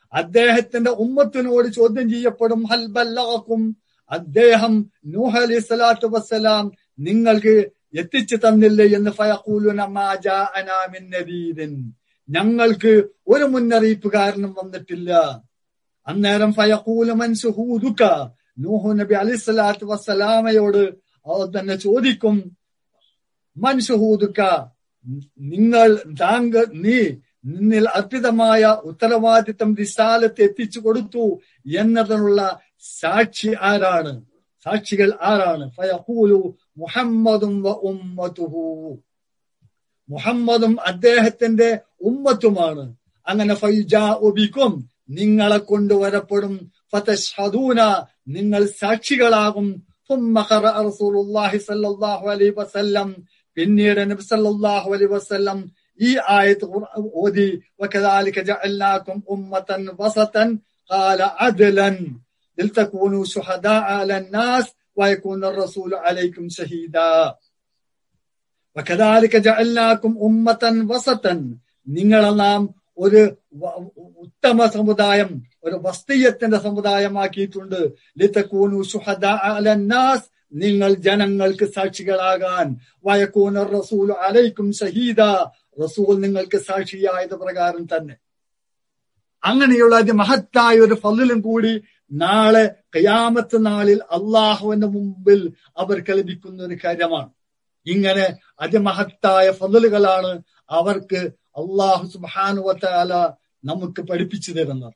അദ്ദേഹത്തിന്റെ ഉമ്മത്തിനോട് ചോദ്യം ചെയ്യപ്പെടും, ഹൽ ബല്ലഗക്കും, അദ്ദേഹം നൂഹ് അലൈഹി സ്വലാത്തു വസ്സലാം നിങ്ങൾക്ക് എത്തിച്ചു തന്നില്ലേ എന്ന്. ഫയഖൂലുന മാ ജാഅനാ മിൻ നദീരിൻ, ഞങ്ങൾക്ക് ഒരു മുന്നറിയിപ്പുകാരനും വന്നിട്ടില്ല. അന്നേരം ഫയഖൂലു മൻ ശുഹൂദുക, നൂഹ് നബി അലൈഹി സ്വലാത്തു വസ്സലാമയോട് അവർ തന്നെ ചോദിക്കും, മൻ ശുഹൂദുക, നിങ്ങൾ താങ്കൾ നീ നിന്നിൽ അർപ്പിതമായ ഉത്തരവാദിത്തം റിസാലത്ത് എത്തിച്ചു കൊടുത്തു എന്നതിനുള്ള സാക്ഷി ആരാണ്, സാക്ഷികൾ ആരാണ്? ഫയഖൂലു മുഹമ്മദും വ ഉമ്മത്തുഹു, മുഹമ്മദും അദ്ദേഹത്തിന്റെ ഉമ്മത്തുമാണ്. അങ്ങനെ ഫൈജാഉ ബിക്കും, നിങ്ങളെ കൊണ്ടുവരപ്പെടും. ഫതശ്ഹദൂന, നിങ്ങൾ സാക്ഷികളാകും. ثم قرأ رسول الله صلى الله عليه وسلم, പിന്നീട് നബി സല്ലല്ലാഹു അലൈഹി വസല്ലം ഈ ആയത്ത് ഓതി, വകദാലിക ജഅൽനാകും ഉമ്മതൻ വസതൻ ഖാല അദ്ലൻ ലിതകൂനു ശുഹദാ അലന്നാസ് വയകൂന الرسول عليكم شهيدا. വകദാലിക ജഅൽനാകും ഉമ്മതൻ വസതൻ, നിങ്ങളെ നാം ഒരു ഉത്തമ സമുദായം, ഒരു വസ്തിയത്തിന്റെ സമുദായമാക്കിയിട്ടുണ്ട്. ലിതകൂനു ശുഹദാ അലന്നാസ്, നിങ്ങൾ ജനങ്ങൾക്ക് സാക്ഷികളാകാൻ. വയകൂന റസൂലു അലൈക്കും ഷഹീദ, റസൂൽ നിങ്ങൾക്ക് സാക്ഷിയായത് പ്രകാരം തന്നെ. അങ്ങനെയുള്ള അതിമഹത്തായ ഒരു ഫളിലും കൂടി നാളെ ഖിയാമത്ത് നാളിൽ അള്ളാഹുവിന്റെ മുമ്പിൽ അവർക്ക് ലഭിക്കുന്ന ഒരു കാര്യമാണ്. ഇങ്ങനെ അതിമഹത്തായ ഫളിലുകളാണ് അവർക്ക് അള്ളാഹു സുബ്ഹാനഹു വ തആല നമുക്ക് പഠിപ്പിച്ചു തരുന്നത്.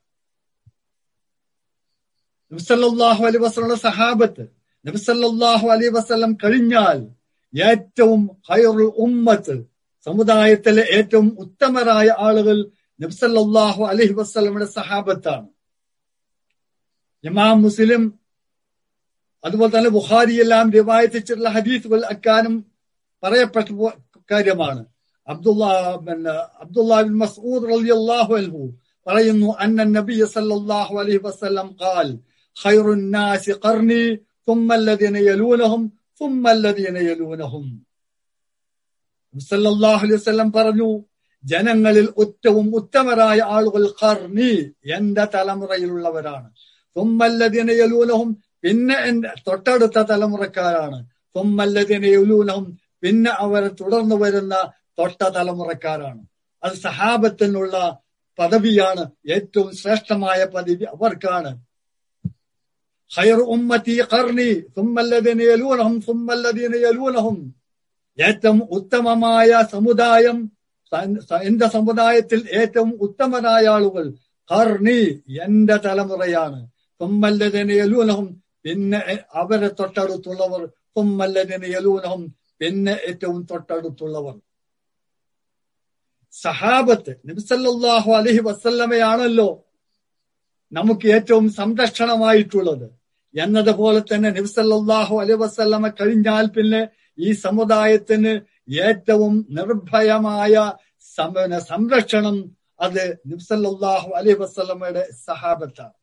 നബി സല്ലല്ലാഹു അലൈഹി വസല്ലം സഹാബത്ത്, നബി സല്ലല്ലാഹു അലൈഹി വസല്ലം കഴിഞ്ഞാൽ ഏറ്റവും ഖൈറുൽ ഉമ്മത്ത്, സമുദായത്തിലെ ഏറ്റവും ഉത്തമരായ ആളുകൾ നബി സല്ലല്ലാഹു അലൈഹി വസല്ലമയുടെ സഹാബത്താണ്. ഇമാം മുസ്ലിം അതുപോലെ തന്നെ ബുഖാരി എല്ലാം റിവായത്തിച്ചിട്ടുള്ള ഹദീസുകൾ അക്കാര്യം പറയപ്പെട്ട കാര്യമാണ്. അബ്ദുല്ലാ പിന്നെ അബ്ദുല്ലാ ബിൻ മസ്ഊദ് റളിയല്ലാഹു അൻഹു പറയുന്നു, അന്ന നബിയ സല്ലല്ലാഹു അലൈഹി വസല്ലം ഖാൽ ഖൈറുൻ നാസി ഖർനി ثم الذين يلونهم ثم الذين يلونهم. സല്ലല്ലാഹു അലൈഹി വസല്ലം പറഞ്ഞു, ജനങ്ങളിൽ ഏറ്റവും ഉത്തമരായ ആളുകൾ ഖർനി, എന്റെ തലമുറയിലുള്ളവരാണ്. ثم الذين يلونهم, പിന്നെ എന്റെ തൊട്ടടുത്ത തലമുറക്കാരാണ്. ثم الذين يلونهم, പിന്നെ അവരെ തുടർന്നു വരുന്ന തൊട്ട തലമുറക്കാരാണ്. അത് സഹാബത്തിനുള്ള പദവിയാണ്, ഏറ്റവും ശ്രേഷ്ഠമായ പദവി അവർക്കാണ്. ഖൈറു ഉമ്മത്തി ഖർനി ثم الذين يلونهم ثم الذين يلونهم, ഏറ്റവും ഉത്തമമായ സമുദായം, എന്റെ സമുദായത്തിൽ ഏറ്റവും ഉത്തമരായ ആളുകൾ ഖർനി, എന്റെ തലമുറയാണ്. ثم الذين يلونهم, പിന്നെ അവരെ തൊട്ടടുത്തുള്ളവർ. ثم الذين يلونهم, പിന്നെ ഏറ്റവും തൊട്ടടുത്തുള്ളവർ. സഹാബത്ത് നബി സല്ലല്ലാഹു അലൈഹി വസല്ലമയാണല്ലോ നമുക്ക് ഏറ്റവും സംരക്ഷണമായിട്ടുള്ളത് എന്നതുപോലെ തന്നെ നബി സല്ലല്ലാഹു അലൈഹി വസല്ലമ കഴിഞ്ഞാൽ പിന്നെ ഈ സമുദായത്തിന് ഏറ്റവും നിർഭയമായ സംരക്ഷണം അത് നബി സല്ലല്ലാഹു അലൈഹി വസല്ലമയുടെ സഹാബത്താണ്.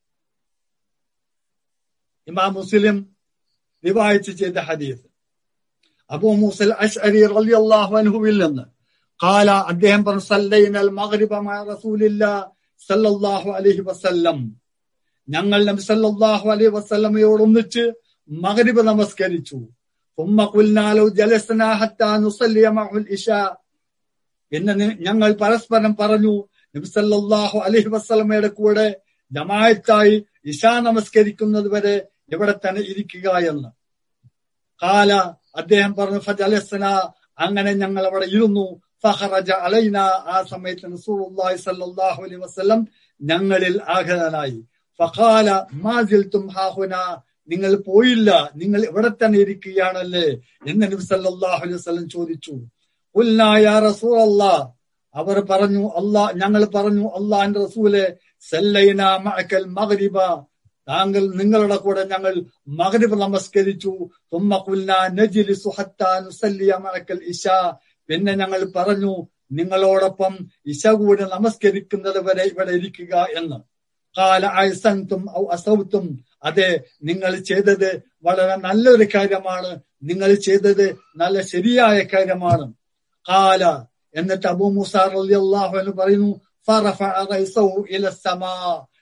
ഇമാം മുസ്ലിം റിവായത്ത് ചെയ്ത ഹദീസ് അബൂ മൂസൽ അശ്അരി റളിയല്ലാഹു അൻഹുവിൽ നിന്ന് ഖാല, അദ്ദേഹം പറഞ്ഞു, സല്ലൈനൽ മഗ്രിബ മഅ റസൂലില്ലാഹി സല്ലല്ലാഹു അലൈഹി വസല്ലം, ഞങ്ങൾ നബി സല്ലല്ലാഹു അലൈഹി വസല്ലമയോട് ഒന്നിച്ച് മഗ്രിബ് നമസ്കരിച്ചു. ثم قلنا لو جلسنا حتى نصلي معه العشاء, എന്ന് ഞങ്ങൾ പരസ്പരം പറഞ്ഞു, നബി സല്ലല്ലാഹു അലൈഹി വസല്ലമയുടെ കൂടെ ജമാഅത്തായി ഇശാ നമസ്കരിക്കുന്നത് വരെ ഇവിടെ തന്നെ ഇരിക്കുക എന്ന്. ഖാല, അദ്ദേഹം പറഞ്ഞു, ഫജലസ്നാ, അങ്ങനെ ഞങ്ങൾ അവിടെ ഇരുന്നു. ഫഖറജ അലൈന, ആ സമയത്ത് റസൂലുള്ളാഹി സ്വല്ലല്ലാഹു അലൈഹി വസല്ലം ഞങ്ങളിൽ ആഗതനായി. ഫഖാല മാ സിൽതും ഹാഹുനാ, നിങ്ങൾ പോയില്ല, നിങ്ങൾ ഇവിടെ തന്നെ ഇരിക്കുകയാണല്ലേ എന്ന് നബി സല്ലല്ലാഹു അലൈഹി വസല്ലം ചോദിച്ചു. ഖുൽനാ യാ റസൂലല്ലാഹ്, അവർ പറഞ്ഞു, അല്ലാ ഞങ്ങൾ പറഞ്ഞു, അല്ലാഹുവിന്റെ റസൂലേ, സല്ലൈനാ മഅകൽ മഗ്രിബ, താങ്കൾ നിങ്ങളുടെ കൂടെ ഞങ്ങൾ മഗ്രിബ് നമസ്കരിച്ചു. തുമ്മ ഖുൽനാ നജ്ലിസു ഹത്താ നുസല്ലിയ മഅകൽ ഇശാ, പിന്നെ ഞങ്ങൾ പറഞ്ഞു നിങ്ങളോടൊപ്പം ഇശ കൂടെ നമസ്കരിക്കുന്നത് വരെ ഇവിടെ ഇരിക്കുക എന്ന്. ഖാല അഹ്സൻതും ഔ അസൗതും, അതെ, നിങ്ങൾ ചെയ്തത് വളരെ നല്ലൊരു കാര്യമാണ്, നിങ്ങൾ ചെയ്തത് നല്ല ശരിയായ കാര്യമാണ്. ഖാല, എന്നിട്ട് അബൂ മൂസ റളിയല്ലാഹു അൻഹു പറയുന്നു, ഫറഫഅ റൈസഹു ഇല സമാ,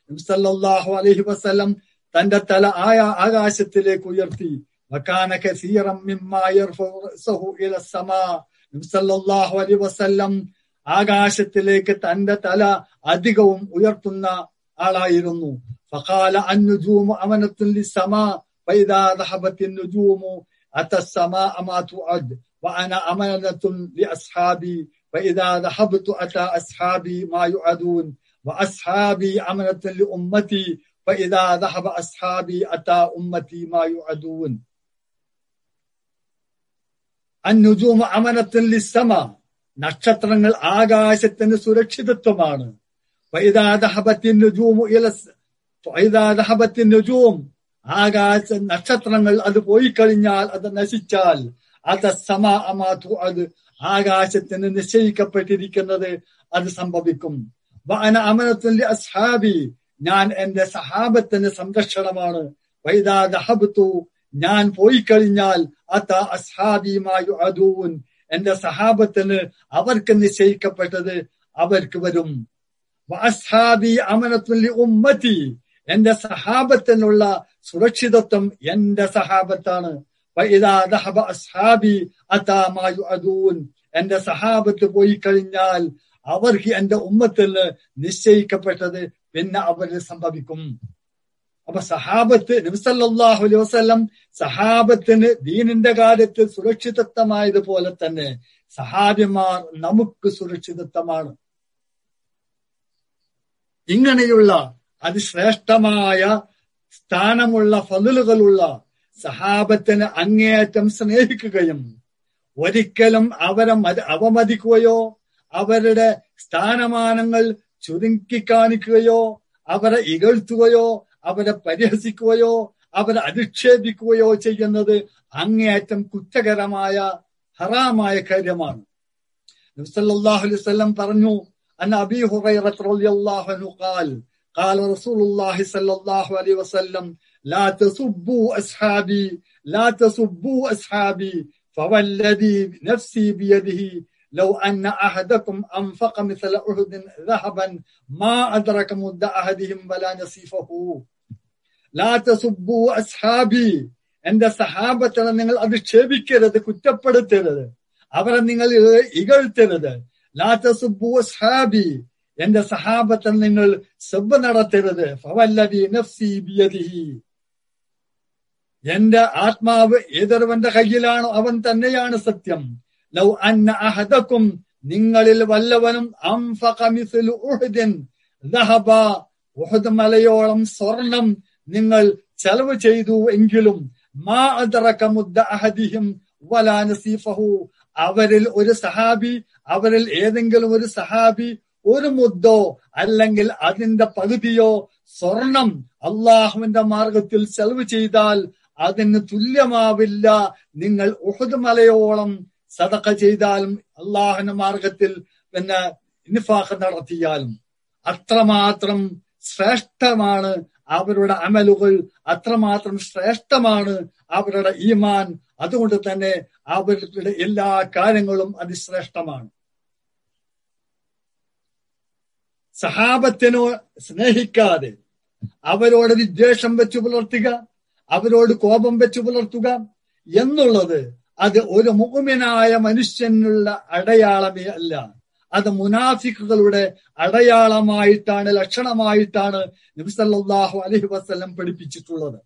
നബി സല്ലല്ലാഹു അലൈഹി വസല്ലം തന്റെ തല ആയ ആകാശത്തിലേക്ക് ഉയർത്തി. വകാന കസീറൻ മിമ്മാ യർഫഉ റഅസഹു ഇല സമാ. നബി സല്ലല്ലാഹു അലൈഹി വസല്ലം ആകാശത്തിലേക്ക് തന്റെ തല അധികവും ഉയർത്തുന്ന ആളായിരുന്നു. ഫഖാല അൻ-നുജൂമു അമനത്തുൻ ലിസ്സമാ ഫഇദാ ദഹബത്തിൻ നുജൂമു അത്തസ്സമാഅ മാ തുഅദ് വഅന അമനത്തുൻ ലിഅസ്ഹാബി ഫഇദാ ദഹബതു അതാ അസ്ഹാബി മാ യുഅദൂൻ വഅസ്ഹാബി അമനത്തുൻ ലിഉമ്മതി ഫഇദാ ദഹബ അസ്ഹാബി അതാ ഉമ്മതി മാ യുഅദൂൻ. അൻ-നുജൂമു അമനത്തുൻ ലിസ്സമാ, നക്ഷത്രങ്ങൾ ആകാശത്തിന് സുരക്ഷിതത്വമാണ്. ഫഇദാ ദഹബത്തിൻ നുജൂമു ഇല ഫഇദാ ദഹബത്തിൻ നുജൂം, ആകാശ നക്ഷത്രങ്ങൾ അത് പോയി കഴിഞ്ഞാൽ, അത് നശിച്ചാൽ, അത് സമാഅ മാ തുഅദ്, ആകാശത്തിന് നിശ്ചയിക്കപ്പെട്ടിരിക്കുന്നത് അത് സംഭവിക്കും. വഅന അമനത്തുൻ ലിഅസ്ഹാബി, ഞാൻ എന്റെ സഹാബത്തിന് സംരക്ഷണമാണ്. ഫഇദാ ദഹബതു, ഞാൻ പോയി കഴിഞ്ഞാൽ, അതാ അസ്ഹാബി മാ യുഅദൂൻ, എന്റെ സഹാബത്തിന് അവർക്ക് നിശ്ചയിക്കപ്പെട്ടത് അവർക്ക് വരും. വഅസ്ഹാബി അമനത്തുൻ ലിഉമ്മതി, എന്റെ സഹാബത്തിനുള്ള സുരക്ഷിതത്വം എന്റെ സഹാബത്താണ്. ഫഇദാ ദഹബ അസ്ഹാബി അതാ മാ യുഅദൂൻ, എന്റെ സഹാബത്ത് പോയി കഴിഞ്ഞാൽ അവർക്ക് എന്റെ ഉമ്മത്തിന് നിശ്ചയിക്കപ്പെട്ടത് പിന്നെ അവര് സംഭവിക്കും. അപ്പൊ സഹാബത്ത്, നബി സല്ലല്ലാഹു അലൈഹി വസല്ലം സഹാബത്തിന് ദീനിന്റെ കാര്യത്തിൽ സുരക്ഷിതത്വമായതുപോലെ തന്നെ സഹാബിമാർ നമുക്ക് സുരക്ഷിതത്വമാണ്. ഇങ്ങനെയുള്ള അതിശ്രേഷ്ഠമായ സ്ഥാനമുള്ള ഫളുകളുള്ള സഹാബത്തിന് അങ്ങേയറ്റം സ്നേഹിക്കുകയും ഒരിക്കലും അവരെ അവമതിക്കുകയോ അവരുടെ സ്ഥാനമാനങ്ങൾ ചുരുക്കിക്കാണിക്കുകയോ അവരെ ഇകഴ്ത്തുകയോ അവരെ പരിഹസിക്കുകയോ അവരെ അധിക്ഷേപിക്കുകയോ ചെയ്യുന്നത് അങ്ങേയറ്റം കുറ്റകരമായ ഹറാമായ കാര്യമാണ്. നബി സല്ലല്ലാഹു അലൈഹി വസല്ലം പറഞ്ഞു, അൻ അബീ ഹുറൈറ റളിയല്ലാഹു അൻഹു ഖാൽ ഖാല റസൂലുള്ളാഹി സ്വല്ലല്ലാഹു അലൈഹി വസല്ലം ലാ തസുബ്ബു അസ്ഹാബി ലാ തസുബ്ബു അസ്ഹാബി ഫവല്ലദി നഫ്സി ബിയദിഹി ലൗ അന്ന അഹദകും അൻഫഖ മിസ്ല ഉഹുദിൻ ദഹബൻ മാ അദ്റക മുദ്ദ അഹദിഹിം വലാ നസീഫഹു. ലാ തസുബ്ബു അസ്ഹാബി, എന്റെ സഹാബത്തിനെ നിങ്ങൾ അധിക്ഷേപിക്കരുത്, കുറ്റപ്പെടുത്തരുത്, അവരെ നിങ്ങൾ ഇകഴ്ത്തരുത്. ലാ തസുബ്ബു അസ്ഹാബി, എന്റെ സഹാബത്തിൽ നിങ്ങൾ സബ്ബ് നടത്തരുത്. ഫവല്ലദി നഫ്സി ബിയദിഹി, എന്റെ ആത്മാവ് ഏതൊരുവന്റെ കയ്യിലാണോ അവൻ തന്നെയാണ് സത്യം. ലൗ അന്ന അഹദകും, നിങ്ങളിൽ വല്ലവനും അൻഫഖ മിസ്ലു ഉഹുദിൻ ദഹബ, ഉഹുദ് മലയോളം സ്വർണം നിങ്ങൾ ചെലവ് ചെയ്തു എങ്കിലും മാ അദ്റക മുദ്ദ അഹദിഹിം വലാ നസീഫഹു, അവരിൽ ഒരു സഹാബി അവരിൽ ഏതെങ്കിലും ഒരു സഹാബി ഒരു മുദ്ദോ അല്ലെങ്കിൽ അതിന്റെ പകുതിയോ സ്വർണം അള്ളാഹുവിന്റെ മാർഗത്തിൽ ചെലവ് ചെയ്താൽ അതിന് തുല്യമാവില്ല നിങ്ങൾ ഉഹുദ് മലയോളം സദഖ ചെയ്താലും അള്ളാഹുവിന്റെ മാർഗത്തിൽ പിന്നെ ഇൻഫാഖ് നടത്തിയാലും. അത്രമാത്രം ശ്രേഷ്ഠമാണ് അവരുടെ അമലുകൾ, അത്രമാത്രം ശ്രേഷ്ഠമാണ് അവരുടെ ഈമാൻ. അതുകൊണ്ട് തന്നെ അവരുടെ എല്ലാ കാര്യങ്ങളും അതിശ്രേഷ്ഠമാണ്. സഹാബത്തിനോ സ്നേഹിക്കാതെ അവരോട് വിദ്വേഷം വെച്ചു പുലർത്തുക, അവരോട് കോപം വെച്ചു പുലർത്തുക എന്നുള്ളത് അത് ഒരു മുഅ്മിനായ മനുഷ്യനുള്ള അടയാളമേ അല്ല. അത് മുനാഫിക്കുകളുടെ അടയാളമായിട്ടാണ്, ലക്ഷണമായിട്ടാണ് നബി സല്ലല്ലാഹു അലൈഹി വസല്ലം പഠിപ്പിച്ചിട്ടുള്ളത്.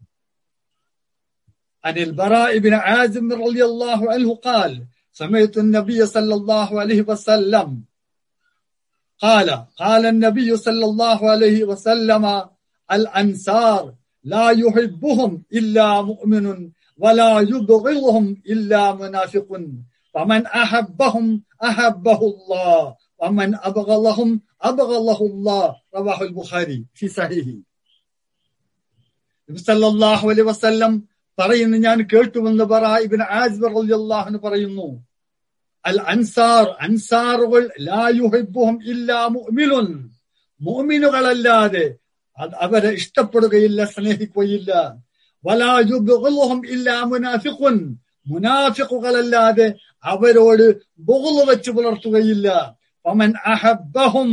അനിൽ ബറാ ഇബ്നു ആസിം റളിയല്ലാഹു അൻഹു ഖാൽ സമഅതു النبي صلى الله عليه وسلم قال قال النبي صلى الله عليه وسلم الأنصار لا يحبهم إلا مؤمن ولا يبغضهم إلا منافق فمن أحبهم أحبه الله ومن أبغضهم أبغضه الله. رواه البخاري في صحيحه. നബി സല്ലല്ലാഹു അലൈഹി വസല്ലം പറയുന്നു, ഞാൻ കേട്ടുവെന്ന് ബറാ ഇബ്നു ആസിബ് റളിയല്ലാഹു അൻഹു പറയുന്നു, അൽ അൻസാർ, അൻസാറുകൾ ലാ യുഹിബ്ബുഹും ഇല്ലാ മുഅ്മിനുൻ, മുഅ്മിനുകളല്ലാതെ അവരെ ഇഷ്ടപ്പെടുകയില്ല, സ്നേഹിക്കുകയില്ല. വലാ യുബ്ഗിളുഹും ഇല്ലാ മുനാഫിഖുൻ, മുനാഫിഖുകളല്ലാതെ അവരോട് ബുഗ്ള് വെച്ച് പുലർത്തുകയില്ല. ഫമൻ അഹബ്ബഹും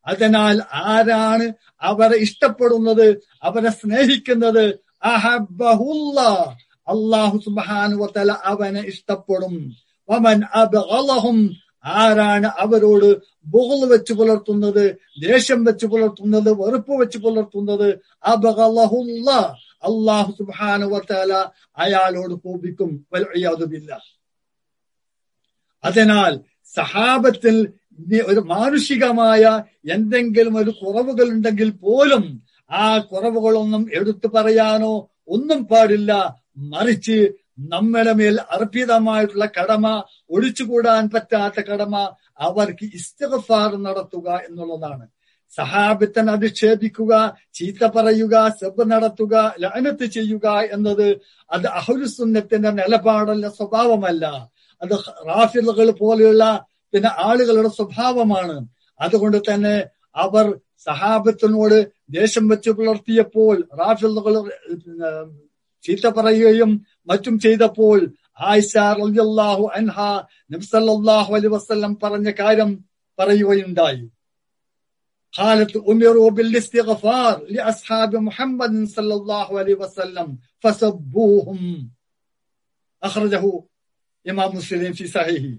അതിനാൽ ആരാണ് അവരെ ഇഷ്ടപ്പെടുന്നത്, അവരെ സ്നേഹിക്കുന്നത്, അഹബ്ബഹുല്ലാ, അല്ലാഹു സുബ്ഹാനഹു വ തആല അവനെ ഇഷ്ടപ്പെടും. വമൻ അബ്ഗളഹും, ആരാണ് അവരോട് ബുഗ്ള് വെച്ച് പുലർത്തുന്നത്, ദേഷ്യം വെച്ച് പുലർത്തുന്നത്, വെറുപ്പ് വെച്ച് പുലർത്തുന്നത്, അബ്ഗളഹുല്ലാ, അല്ലാഹു സുബ്ഹാനഹു വ തആല അയാളോട് കോപിക്കും. വൽഇയാദു ബില്ലാഹ്. അതിനാൽ സഹാബത്തിൽ ഒരു മാനുഷികമായ എന്തെങ്കിലും ഒരു കുറവുകൾ ഉണ്ടെങ്കിൽ പോലും ആ കുറവുകളൊന്നും എടുത്തു പറയാനോ ഒന്നും പാടില്ല. മറിച്ച് നമ്മുടെ മേൽ അർപ്പിതമായിട്ടുള്ള കടമ, ഒഴിച്ചുകൂടാൻ പറ്റാത്ത കടമ അവർക്ക് ഇസ്തിഗ്ഫാർ നടത്തുക എന്നുള്ളതാണ്. സഹാബത്തിനെ അധിക്ഷേപിക്കുക, ചീത്ത പറയുക, സബ് നടത്തുക, ലഅനത്ത് ചെയ്യുക എന്നത് അത് അഹ്ലുസുന്നത്തിന്റെ നിലപാടല്ല, സ്വഭാവമല്ല. അത് റാഫിദുകൾ പോലെയുള്ള പിന്നെ ആളുകളുടെ സ്വഭാവമാണ്. അതുകൊണ്ട് തന്നെ അവർ സഹാബത്തിനോട് ദേഷ്യം വെച്ച് പുലർത്തിയപ്പോൾ, റാഫിദുകൾ ചീത്ത പറയുകയും മറ്റും ചെയ്തപ്പോൾ ആയിഷ റളിയല്ലാഹു അൻഹ നബി സല്ലല്ലാഹു അലൈഹി വസല്ലം പറഞ്ഞ കാര്യം പറയുകയുണ്ടായി. ഖാലത്ത് ഉമിറു ബിൽ ഇസ്തിഗ്ഫാർ ലിഅസ്ഹാബി മുഹമ്മദ് സല്ലല്ലാഹു അലൈഹി വസല്ലം ഫസബ്ബൂഹും. അഖ്റജഹു ഇമാം മുസ്ലിം ഫി സഹീഹി.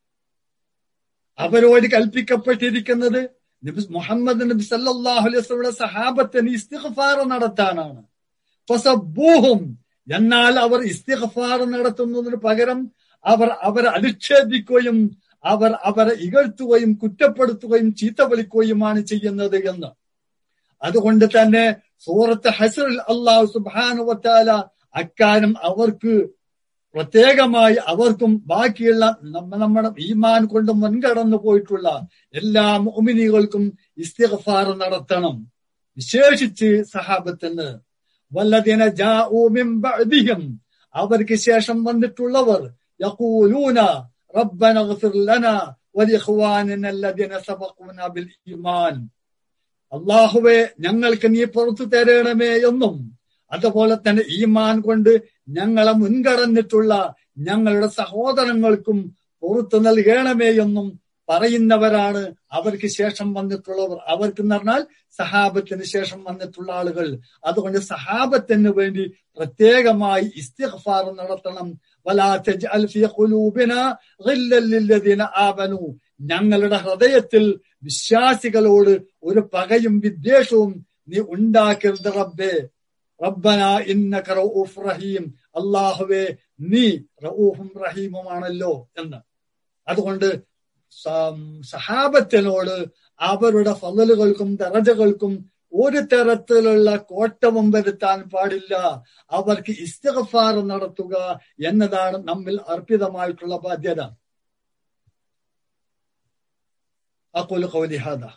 അവരോട് കൽപ്പിക്കപ്പെട്ടിരിക്കുന്നത് നബി മുഹമ്മദ് നബി സല്ലല്ലാഹു അലൈഹി വസല്ലം സഹാബത്തിന് ഇസ്തിഗ്ഫാർ നടത്താനാണ്. ഫസബ്ബൂഹും, എന്നാൽ അവർ ഇസ്തിഗ്ഫാർ നടത്തുന്നതിന് പകരം അവർ അവരെ അധിക്ഷേപിക്കുകയും അവർ അവരെ ഇകഴ്ത്തുകയും കുറ്റപ്പെടുത്തുകയും ചീത്ത വിളിക്കുകയുമാണ് ചെയ്യുന്നത് എന്ന്. അതുകൊണ്ട് തന്നെ സൂറത്ത് ഹശ്റിൽ അല്ലാഹു സുബ്ഹാനഹു വ തആല അക്കാര്യം അവർക്ക് പ്രത്യേകമായി അവർക്കും ബാക്കിയുള്ള നമ്മുടെ ഈമാൻ കൊണ്ട് മുൻകടന്നു പോയിട്ടുള്ള എല്ലാ മുഅ്മിനീകൾക്കും ഇസ്തിഗ്ഫാർ നടത്തണം, വിശേഷിച്ച് സഹാബത്തിന്. വല്ലദീന ജാഊ മിൻ ബഅദിഹിം, അവർക്ക് ശേഷം വന്നിട്ടുള്ളവർ, യഖൂലൂന റബ്ബനഗ്ഫിർ ലനാ വലിഖ്വാനിന അല്ലദീന സബഖൂന ബിൽ ഈമാൻ, അല്ലാഹുവേ ഞങ്ങൾക്ക് നീ പുറത്തു തരണമേ എന്നും അതുപോലെ തന്നെ ഈമാൻ കൊണ്ട് ഞങ്ങളെ മുൻകടന്നിട്ടുള്ള ഞങ്ങളുടെ സഹോദരങ്ങൾക്കും പുറത്തു നൽകണമേ എന്നും പറയുന്നവരാണ് അവർക്ക് ശേഷം വന്നിട്ടുള്ളവർ. അവർക്ക് എന്ന് പറഞ്ഞാൽ സഹാബത്തിന് ശേഷം വന്നിട്ടുള്ള ആളുകൾ. അതുകൊണ്ട് സഹാബത്തിന് വേണ്ടി പ്രത്യേകമായി ഇസ്തിഗ്ഫാർ നടത്തണം. വലാ തജ്അൽ ഫീ ഖുലൂബിനാ ഗില്ലൽ ലില്ലദീന ആമനൂ, ഞങ്ങളുടെ ഹൃദയത്തിൽ വിശ്വാസികളോട് ഒരു പകയും വിദ്വേഷവും നീ ഉണ്ടാക്കരുത് റബ്ബേ. റബ്ബന ഇന്നക റഊഫ് റഹീം, അല്ലാഹുവേ നീ റഊഫും റഹീമുമാണല്ലോ എന്ന്. അതുകൊണ്ട് സഹാബത്തിനോട് അവരുടെ ഫളലുകൾക്കും ദറജകൾക്കും ഒരു തരത്തിലുള്ള കോട്ടവും വരുത്താൻ പാടില്ല. അവർക്ക് ഇസ്തിഗ്ഫാർ നടത്തുക എന്നതാണ് നമ്മിൽ അർപ്പിതമായിട്ടുള്ള ബാധ്യത. അഖൂലു ഖൗലി ഹാദാ.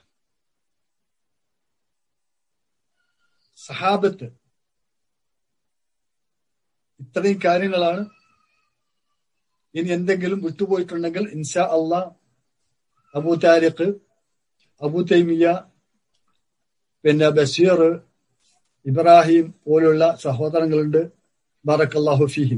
സഹാബത്ത് ഇത്രയും കാര്യങ്ങളാണ്. ഇനി എന്തെങ്കിലും വിട്ടുപോയിട്ടുണ്ടെങ്കിൽ ഇൻഷാ അല്ലാഹ് അബൂ താരിഖ്, അബൂ തൈമിയ, പിന്നെ ബഷീർ, ഇബ്രാഹിം പോലുള്ള സഹോദരങ്ങളുണ്ട്. ബറക്കല്ലാഹു ഫീഹിം.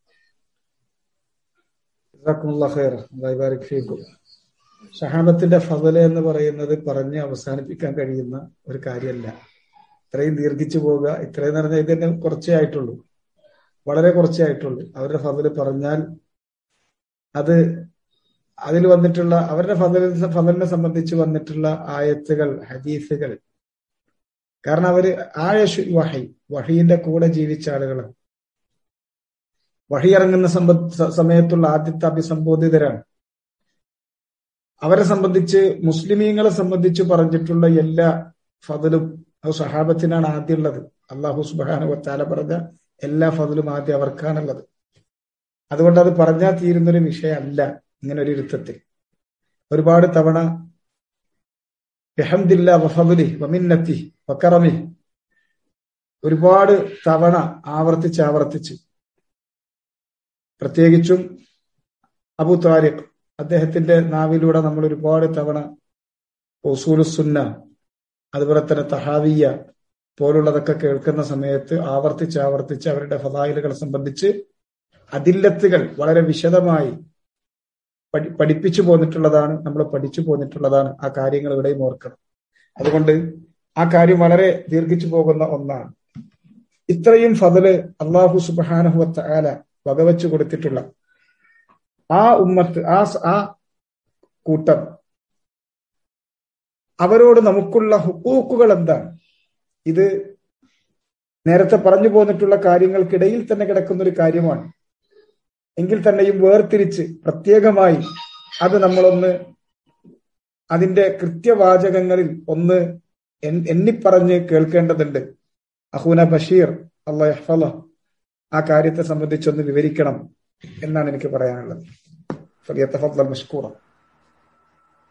ജസാക്കുമുല്ലാഹു ഖൈർ. അല്ലാഹു ബാരിക് ഫീക്കും. സഹാബത്തിന്റെ ഫള് എന്ന് പറയുന്നത് പറഞ്ഞ് അവസാനിപ്പിക്കാൻ കഴിയുന്ന ഒരു കാര്യമല്ല. ഇത്രയും ദീർഘിച്ചു പോവുക, ഇത്രയും പറഞ്ഞാൽ ഇതിന് കുറച്ചേ ആയിട്ടുള്ളൂ, വളരെ കുറച്ചേ ആയിട്ടുള്ളൂ. അവരുടെ ഫള് പറഞ്ഞാൽ അത് അതിൽ വന്നിട്ടുള്ള അവരുടെ ഫളലിനെ ഫളലിനെ സംബന്ധിച്ച് വന്നിട്ടുള്ള ആയത്തുകൾ, ഹദീസുകൾ, കാരണം അവര് ആയഷു വഹി, വഹിയുടെ കൂടെ ജീവിച്ച ആളുകളാണ്. വഹി ഇറങ്ങുന്ന സമയത്തുള്ള ആദ്യത്തെ അഭിസംബോധിതരാണ്. അവരെ സംബന്ധിച്ച്, മുസ്ലിമീങ്ങളെ സംബന്ധിച്ച് പറഞ്ഞിട്ടുള്ള എല്ലാ ഫളലും അത് സഹാബത്തിനാണ് ആദ്യം ഉള്ളത്. അല്ലാഹു സുബ്ഹാനഹു വ തആല പറഞ്ഞ എല്ലാ ഫളലും ആദ്യം അവർക്കാണുള്ളത്. അതുകൊണ്ട് അത് പറഞ്ഞാൽ തീരുന്നൊരു വിഷയമല്ല. ഇങ്ങനെ ഒരു ഇരുത്തത്തിൽ ഒരുപാട് തവണ ബിഹംദില്ലാഹി വഫദ്ലിഹി വമിന്നത്തിഹി വകറമിഹി ഒരുപാട് തവണ ആവർത്തിച്ച് ആവർത്തിച്ച്, പ്രത്യേകിച്ചും അബൂ താരിഖ് അദ്ദേഹത്തിന്റെ നാവിലൂടെ നമ്മൾ ഒരുപാട് തവണ ഉസൂലുസ്സുന്ന, അതുപോലെ തന്നെ തഹാവിയ്യ പോലുള്ളതൊക്കെ കേൾക്കുന്ന സമയത്ത് ആവർത്തിച്ച് ആവർത്തിച്ച് അവരുടെ ഫളായിലുകളെ സംബന്ധിച്ച് അദില്ലത്തുകൾ വളരെ വിശദമായി പഠി പഠിപ്പിച്ചു പോന്നിട്ടുള്ളതാണ്, നമ്മൾ പഠിച്ചു പോന്നിട്ടുള്ളതാണ്. ആ കാര്യങ്ങൾ ഇവിടെയും ഓർക്കണം. അതുകൊണ്ട് ആ കാര്യം വളരെ ദീർഘിച്ചു പോകുന്ന ഒന്നാണ്. ഇത്രയും ഫضല് അല്ലാഹു സുബ്ഹാനഹു വ തആല വകവെച്ചു കൊടുത്തിട്ടുള്ള ആ ഉമ്മത്ത്, ആ ആ കൂട്ടം, അവരോട് നമുക്കുള്ള ഹുക്കൂക്കുകൾ എന്താണ്? ഇത് നേരത്തെ പറഞ്ഞു പോന്നിട്ടുള്ള കാര്യങ്ങൾക്കിടയിൽ തന്നെ കിടക്കുന്ന ഒരു കാര്യമാണ്. എങ്കിൽ തന്നെയും വേർതിരിച്ച് പ്രത്യേകമായി അത് നമ്മളൊന്ന് അതിന്റെ കൃത്യവാചകങ്ങളിൽ ഒന്ന് എണ്ണിപ്പറഞ്ഞ് കേൾക്കേണ്ടതുണ്ട്. അഖൂന ബഷീർ അല്ലാഹു യഹ്ഫളഹു ആ കാര്യത്തെ സംബന്ധിച്ചൊന്ന് വിവരിക്കണം എന്നാണ് എനിക്ക് പറയാനുള്ളത്. ഫലിയതഫദ്ദൽ മഷ്കൂറ.